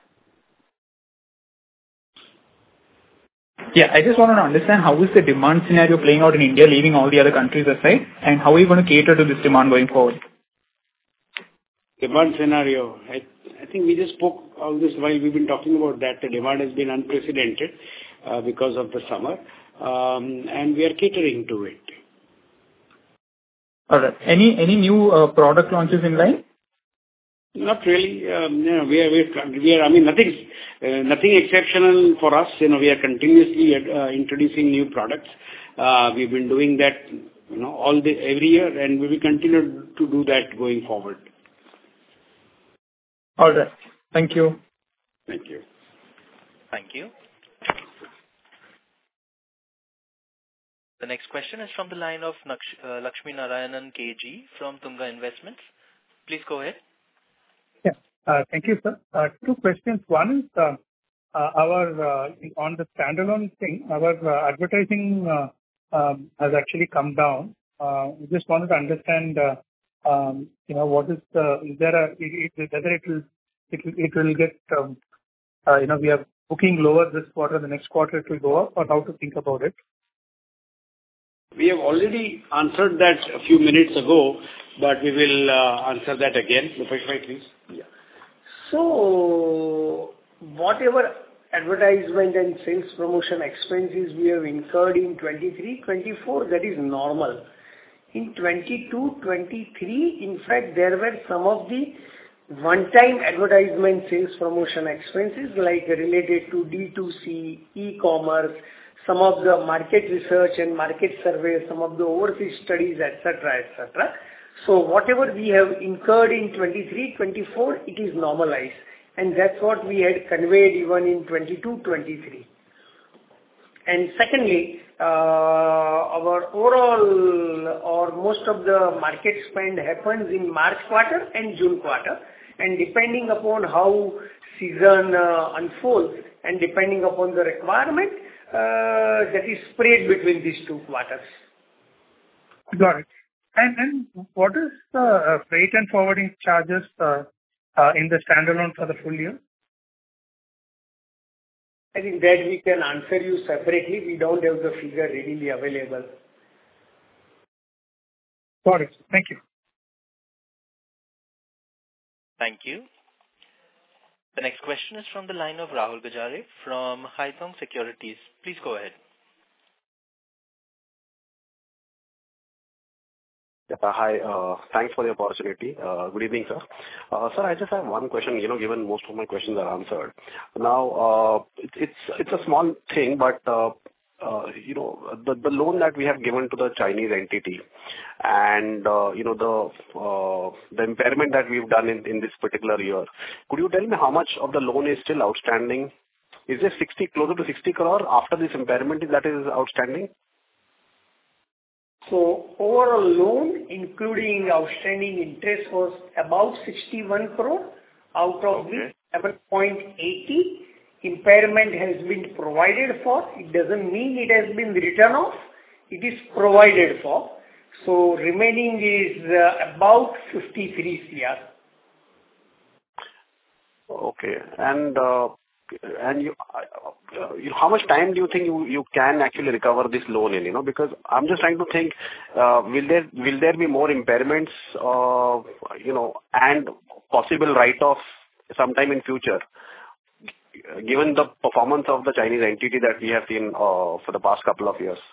Yeah, I just want to understand how is the demand scenario playing out in India, leaving all the other countries aside, and how are you going to cater to this demand going forward? Demand scenario. I, I think we just spoke all this while we've been talking about that. The demand has been unprecedented uh, because of the summer, um, and we are catering to it. All right. Any any new uh, product launches in line? Not really. Um, you know, we are, we are, we are, I mean, nothing, uh, nothing exceptional for us. You know, we are continuously uh, introducing new products. Uh, we've been doing that, you know, all the every year, and we will continue to do that going forward. All right. Thank you. Thank you. Thank you. The next question is from the line of Naksh, uh, Lakshmi Narayanan K G from Tunga Investments. Please go ahead. Yeah. Uh, thank you, sir. Uh, two questions. One is uh, uh, our uh, on the standalone thing, our uh, advertising uh, um, has actually come down. Uh, we just wanted to understand, uh, um, you know, what is the, is there a, it, it, whether it will, it will, it will get, um, uh, you know, we are booking lower this quarter, the next quarter it will go up, or how to think about it? We have already answered that a few minutes ago, but we will uh, answer that again. Lupeshbhai, please. Yeah. So, whatever advertisement and sales promotion expenses we have incurred in twenty-three twenty-four, that is normal. In twenty-two twenty-three, in fact, there were some of the one-time advertisement sales promotion expenses like related to D two C, e-commerce, some of the market research and market surveys, some of the overseas studies, et cetera, et cetera. So whatever we have incurred in twenty-three twenty-four, it is normalized. And that's what we had conveyed even in twenty-two twenty-three. And secondly, uh, our overall or most of the market spend happens in March quarter and June quarter. And depending upon how season uh, unfolds and depending upon the requirement, uh, that is spread between these two quarters. Got it. And and what is the uh, freight and forwarding charges uh, uh, in the standalone for the full year? I think that we can answer you separately. We don't have the figure readily available. Got it. Thank you. Thank you. The next question is from the line of Rahul Gajare from Haitong Securities. Please go ahead. Yeah, hi. Uh, thanks for the opportunity. Uh, good evening, sir. Uh, sir, I just have one question. You know, given most of my questions are answered. Now, uh, it, it's it's a small thing, but uh, uh, you know, the the loan that we have given to the Chinese entity, and uh, you know the uh, the impairment that we've done in, in this particular year. Could you tell me how much of the loan is still outstanding? Is there sixty closer to sixty crore after this impairment that is outstanding? So overall loan, including outstanding interest, was about sixty-one crore, out of which seven point eight zero impairment has been provided for. It doesn't mean it has been written off. It is provided for. So remaining is uh, about fifty-three crore. Okay. And uh, and you, uh, you, how much time do you think you, you can actually recover this loan in? You know, because I'm just trying to think, uh, will there will there be more impairments, uh, you know, and possible write-off sometime in future, given the performance of the Chinese entity that we have seen uh, for the past couple of years?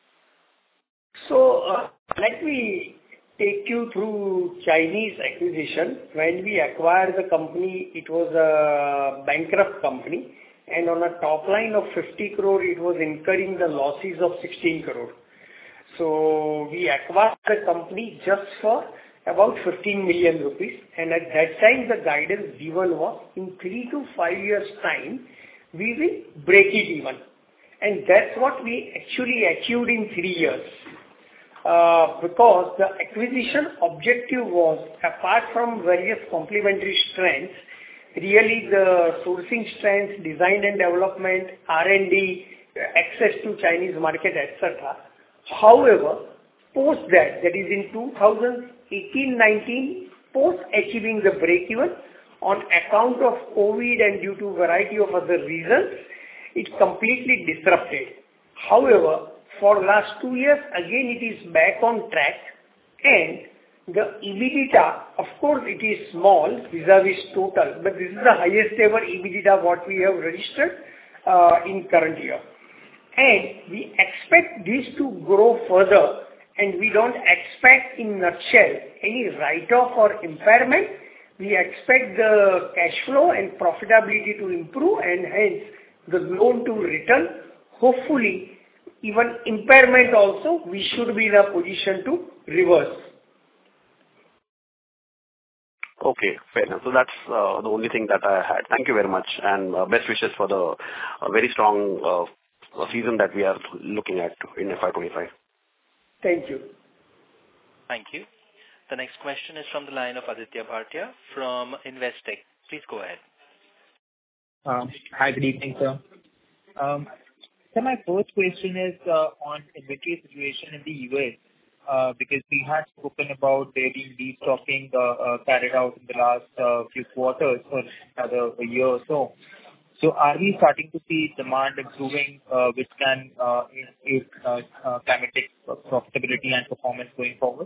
So uh, let me take you through Chinese acquisition. When we acquired the company, it was a bankrupt company, and on a top line of fifty crore, it was incurring the losses of sixteen crore. So we acquired the company just for about fifteen million rupees, and at that time the guidance given was in three to five years time we will break it even, and that's what we actually achieved in three years. Uh, because the acquisition objective was, apart from various complementary strengths, really the sourcing strengths, design and development, R and D, access to Chinese market, et cetera. However, post that, that is in two thousand eighteen nineteen, post achieving the break-even, on account of COVID and due to a variety of other reasons, it completely disrupted. However, for last two years, again it is back on track, and the EBITDA, of course it is small vis-a-vis total, but this is the highest ever EBITDA what we have registered uh, in current year. And we expect this to grow further, and we don't expect in nutshell any write-off or impairment. We expect the cash flow and profitability to improve, and hence the loan to return. Hopefully, even impairment also, we should be in a position to reverse. Okay, fair enough. So that's uh, the only thing that I had. Thank you very much, and uh, best wishes for the uh, very strong uh, season that we are looking at in F Y twenty-five. Thank you. Thank you. The next question is from the line of Aditya Bhartia from Investec. Please go ahead. Um, hi, good evening, sir. Um, so my first question is uh, on inventory situation in the U S. Uh, because we had spoken about there being destocking uh, uh, carried out in the last uh, few quarters or rather a year or so. So are we starting to see demand improving, uh, which can uh, aid uh, uh, Climatex profitability and performance going forward?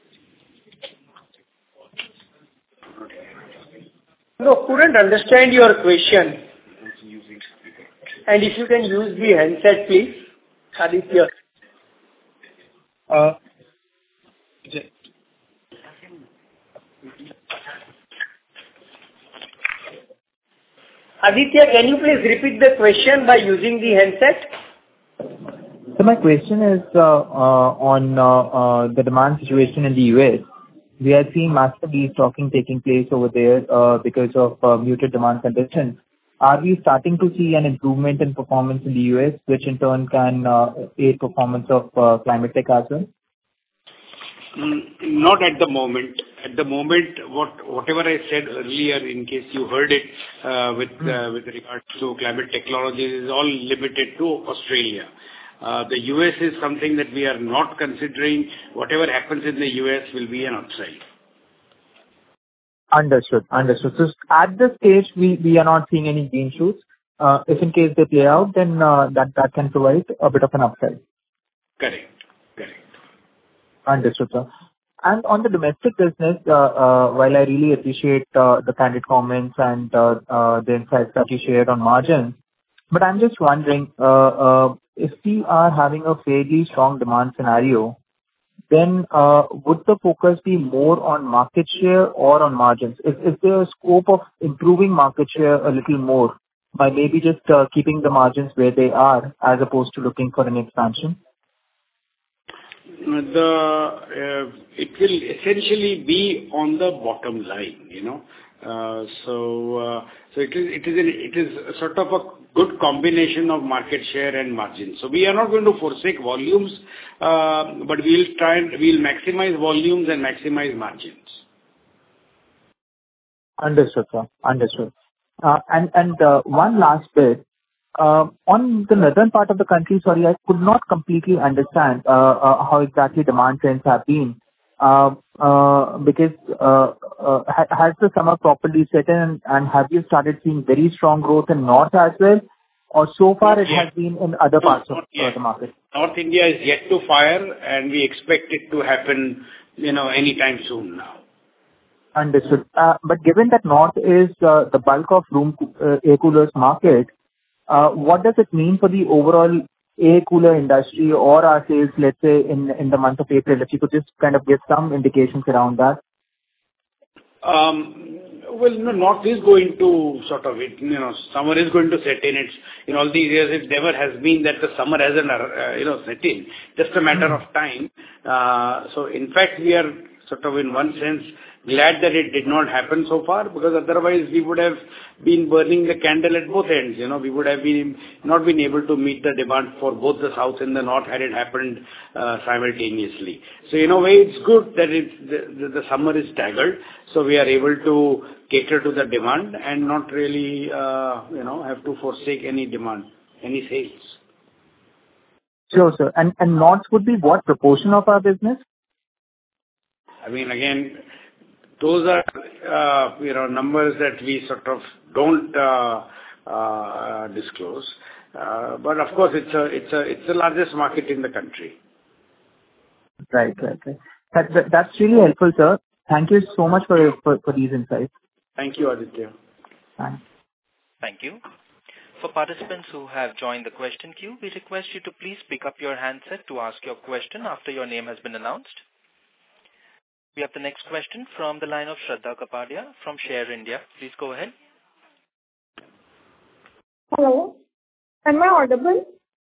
No, couldn't understand your question. And if you can use the handset, please, Aditya. Uh, Aditya, can you please repeat the question by using the handset? So my question is uh, uh, on uh, uh, the demand situation in the U S. We are seeing massive destocking taking place over there uh, because of uh, muted demand conditions. Are we starting to see an improvement in performance in the U S, which in turn can uh, aid performance of uh, Climatex as well? Mm, not at the moment. At the moment, what whatever I said earlier, in case you heard it, uh, with uh, with regards to Climate Technologies, is all limited to Australia. Uh, the U S is something that we are not considering. Whatever happens in the U S will be an upside. Understood. Understood. So at this stage, we, we are not seeing any green shoots. Uh, if in case they play out, then uh, that, that can provide a bit of an upside. Correct. Correct. Understood, sir. And on the domestic business, uh, uh, while I really appreciate uh, the candid comments and uh, uh, the insights that you shared on margins, but I'm just wondering, uh, uh, if we are having a fairly strong demand scenario, then uh, would the focus be more on market share or on margins? Is, is there a scope of improving market share a little more by maybe just uh, keeping the margins where they are as opposed to looking for an expansion? The uh, it will essentially be on the bottom line, you know. Uh, so uh, so it is it is an, it is sort of a good combination of market share and margin. So we are not going to forsake volumes, uh, but we'll try and we'll maximize volumes and maximize margins. Understood, sir. Understood. Uh, and and uh, one last bit. Uh, on the northern part of the country, sorry, I could not completely understand uh, uh, how exactly demand trends have been. Uh, uh, because uh, uh, ha- has the summer properly set in, and have you started seeing very strong growth in north as well? Or so far it has been in other parts of uh, the market? North India is yet to fire, and we expect it to happen, you know, anytime soon now. Understood. Uh, but given that north is uh, the bulk of room uh, air coolers market, Uh, what does it mean for the overall air cooler industry or our sales, let's say, in in the month of April? If you could just kind of give some indications around that. Um, well, no, North is going to sort of, it, you know, summer is going to set in. It's, in all these years, it never has been that the summer hasn't, uh, you know, set in. Just a matter of time. Uh, so, in fact, we are sort of, in one sense, glad that it did not happen so far, because otherwise we would have been burning the candle at both ends. You know, we would have been not been able to meet the demand for both the south and the north had it happened uh, simultaneously. So in a way, it's good that it's the, the, the summer is staggered, so we are able to cater to the demand and not really, uh, you know, have to forsake any demand, any sales. Sure, sir. And and north would be what proportion of our business? I mean, again, those are, uh, you know, numbers that we sort of don't uh, uh, disclose. Uh, but of course, it's a, it's a, it's the largest market in the country. Right, right, right. That, that, that's really helpful, sir. Thank you so much for, for, for these insights. Thank you, Aditya. Thanks. Thank you. For participants who have joined the question queue, we request you to please pick up your handset to ask your question after your name has been announced. We have the next question from the line of Shraddha Kapadia from Share India. Please go ahead. Hello. Am I audible?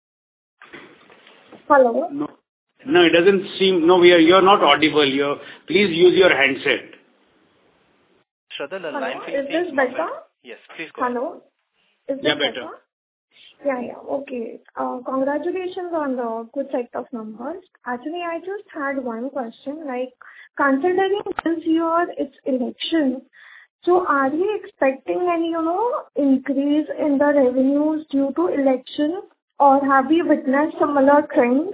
Hello. No, no, it doesn't seem. No, we are. You're not audible. You're. Please use your handset. Shraddha, the Hello. line for you Is this moment. better? Yes, please go Hello. ahead. Is this Yeah, better? better. Yeah, yeah. Okay. Uh, congratulations on the good set of numbers. Actually, I just had one question. Like, considering this year it's election, so are we expecting any, you know, increase in the revenues due to election, or have we witnessed similar trend?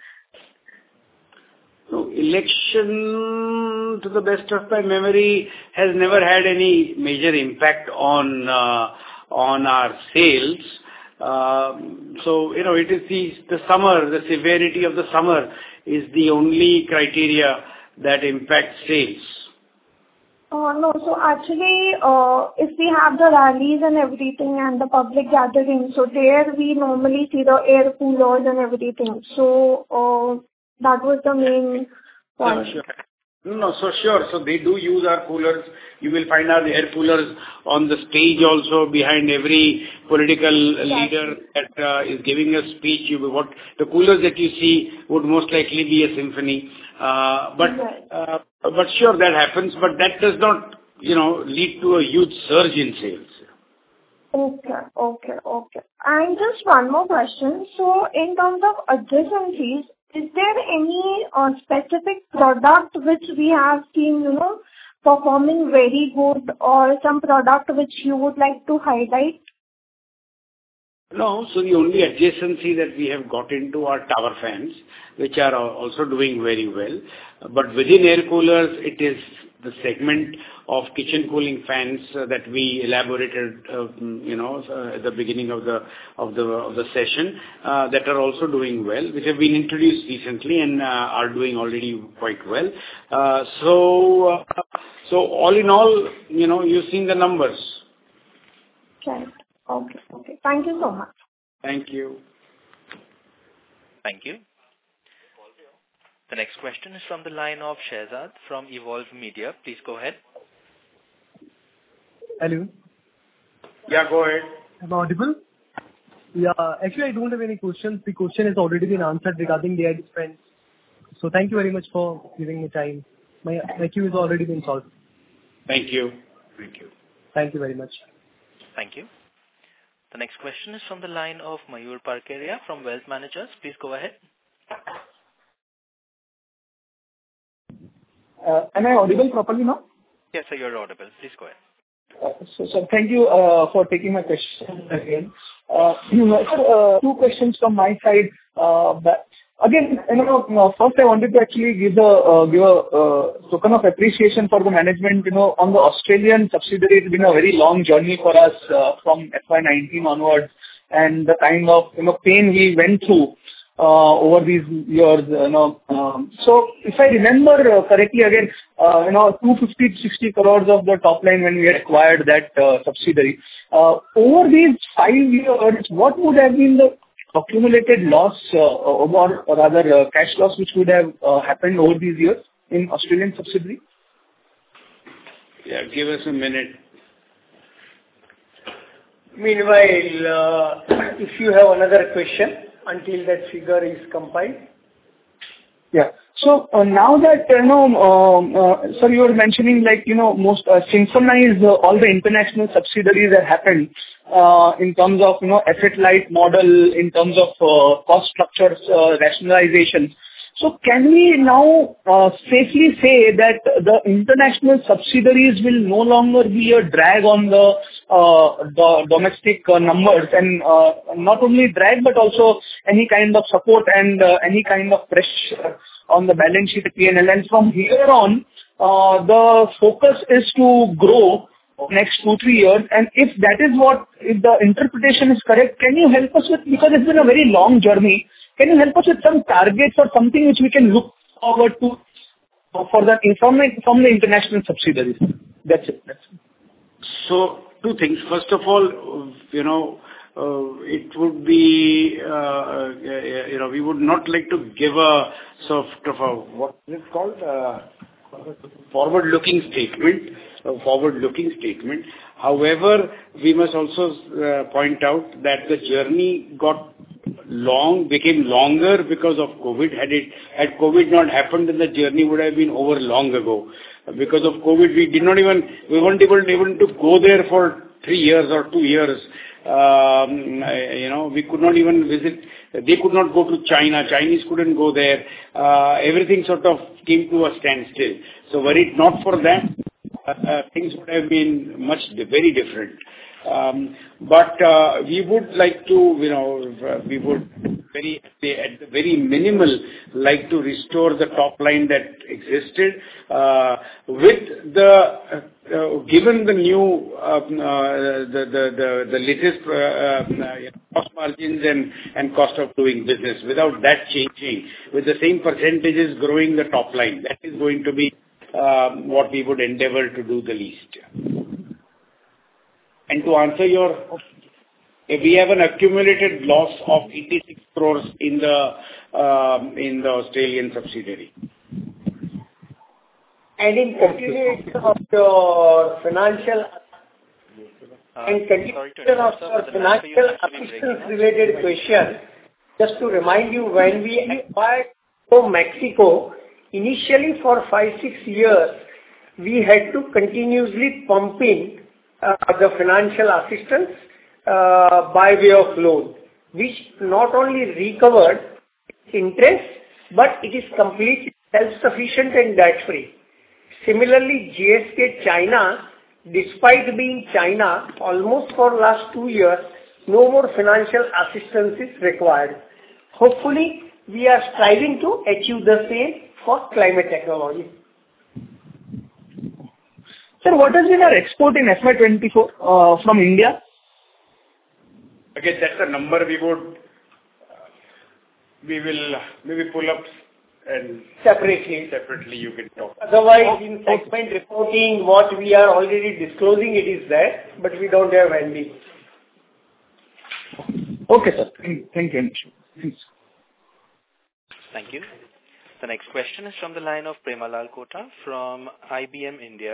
So election, to the best of my memory, has never had any major impact on uh, on our sales. Um, so, you know, it is the, the summer, the severity of the summer is the only criteria that impacts sales. Uh, no, so actually, uh, if we have the rallies and everything and the public gatherings, so there we normally see the air coolers and everything. So uh, that was the main point. Yeah, sure. No, so sure. So they do use our coolers. You will find our air coolers on the stage also behind every political leader that uh, is giving a speech. You, what the coolers that you see would most likely be a symphony. Uh, but uh, but sure, that happens. But that does not, you know, lead to a huge surge in sales. Okay, okay, okay. And just one more question. So in terms of adjacencies, is there any uh, specific product which we have seen, you know, performing very good, or some product which you would like to highlight? No. So the only adjacency that we have got into are tower fans, which are also doing very well. But within air coolers, it is the segment of kitchen cooling fans uh, that we elaborated, uh, you know, uh, at the beginning of the of the of the session, uh, that are also doing well, which have been introduced recently and uh, are doing already quite well. Uh, so, uh, so all in all, you know, you've seen the numbers. Right. Okay. Okay. Thank you so much. Thank you. Thank you. The next question is from the line of Shehzad from Evolve Media. Please go ahead. Hello. Yeah, go ahead. Am I audible? Yeah, actually I don't have any questions. The question has already been answered regarding the ad spend. So thank you very much for giving me time. My, my queue has already been solved. Thank you. Thank you. Thank you very much. Thank you. The next question is from the line of Mayur Parkeria from Wealth Managers. Please go ahead. Uh, am I audible properly now? Yes, sir, you're audible. Please go ahead. Uh, so, so thank you uh, for taking my question again. Uh, sir, uh, two questions from my side. Uh, but again, you know, first I wanted to actually give a uh, give a uh, token of appreciation for the management. You know, on the Australian subsidiary, it's been a very long journey for us uh, from F Y nineteen onwards, and the kind of you know pain we went through Uh, over these years, you know. Um, so if I remember uh, correctly, again, uh, you know, two hundred fifty to sixty crores of the top line when we had acquired that uh, subsidiary. Uh, over these five years, what would have been the accumulated loss, uh, or, or rather uh, cash loss, which would have uh, happened over these years in Australian subsidiary? Yeah, give us a minute. Meanwhile, uh, if you have another question, until that figure is compiled. Yeah. So uh, now that, you know, um, uh, sir, you were mentioning like, you know, most uh, synchronize uh, all the international subsidiaries that happened uh, in terms of, you know, asset-light model, in terms of uh, cost structures, uh, rationalization. So can we now uh, safely say that the international subsidiaries will no longer be a drag on the, uh, the domestic uh, numbers, and uh, not only drag but also any kind of support and uh, any kind of pressure on the balance sheet P and L? And from here on, uh, the focus is to grow next two, three years. And if that is what, if the interpretation is correct, can you help us with, because it's been a very long journey, can you help us with some targets or something which we can look forward to for the from from the international subsidiaries? That's it. That's it. So two things. First of all, you know, uh, it would be, uh, you know, we would not like to give a sort of a, what is it called? Uh, forward-looking statement. A forward-looking statement. However, we must also uh, point out that the journey got long, became longer because of COVID. Had it, had COVID not happened, then the journey would have been over long ago. Because of COVID, we did not even, we weren't able, able to go there for three years or two years. Um, you know, we could not even visit, they could not go to China, Chinese couldn't go there. Uh, everything sort of came to a standstill. So were it not for that, uh, things would have been much, very different. Um, but uh, we would like to, you know, we would very, at the very minimal, like to restore the top line that existed uh, with the, uh, given the new, uh, uh, the, the, the, the latest uh, uh, cost margins and, and cost of doing business. Without that changing, with the same percentages growing the top line, that is going to be uh, what we would endeavor to do the least. And to answer your, we have an accumulated loss of eighty-six crores in the um, in the Australian subsidiary. And in continuation of your financial Uh, in continuation of your financial assistance related question, just to remind you, when we acquired Mexico, initially for five, six years, we had to continuously pump in uh, the financial assistance uh, by way of loan, which not only recovered interest, but it is completely self-sufficient and debt-free. Similarly, G S K China, despite being China, almost for last two years, no more financial assistance is required. Hopefully, we are striving to achieve the same for climate technology. Sir, what has been our export in F Y twenty-four uh, from India? Again, that's a number we would, we will maybe pull up and separately. Separately, you can talk. Otherwise, in segment reporting, what we are already disclosing, it is there, but we don't have handy. Okay, sir. Thank you. Thanks. Thank you. The next question is from the line of Premalal Kota from I B M India.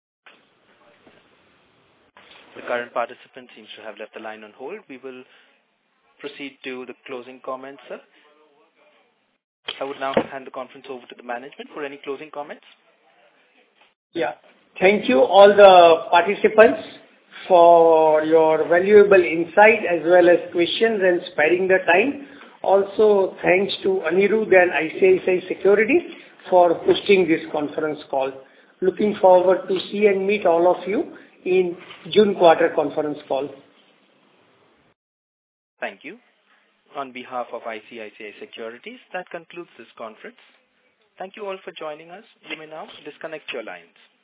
The current participant seems to have left the line on hold. We will proceed to the closing comments, sir. I would now hand the conference over to the management for any closing comments. Yeah. Thank you all the participants for your valuable insight as well as questions and sparing the time. Also, thanks to Anirudh and I C I C I Securities for hosting this conference call. Looking forward to see and meet all of you in June quarter conference call. Thank you. On behalf of I C I C I Securities, that concludes this conference. Thank you all for joining us. You may now disconnect your lines.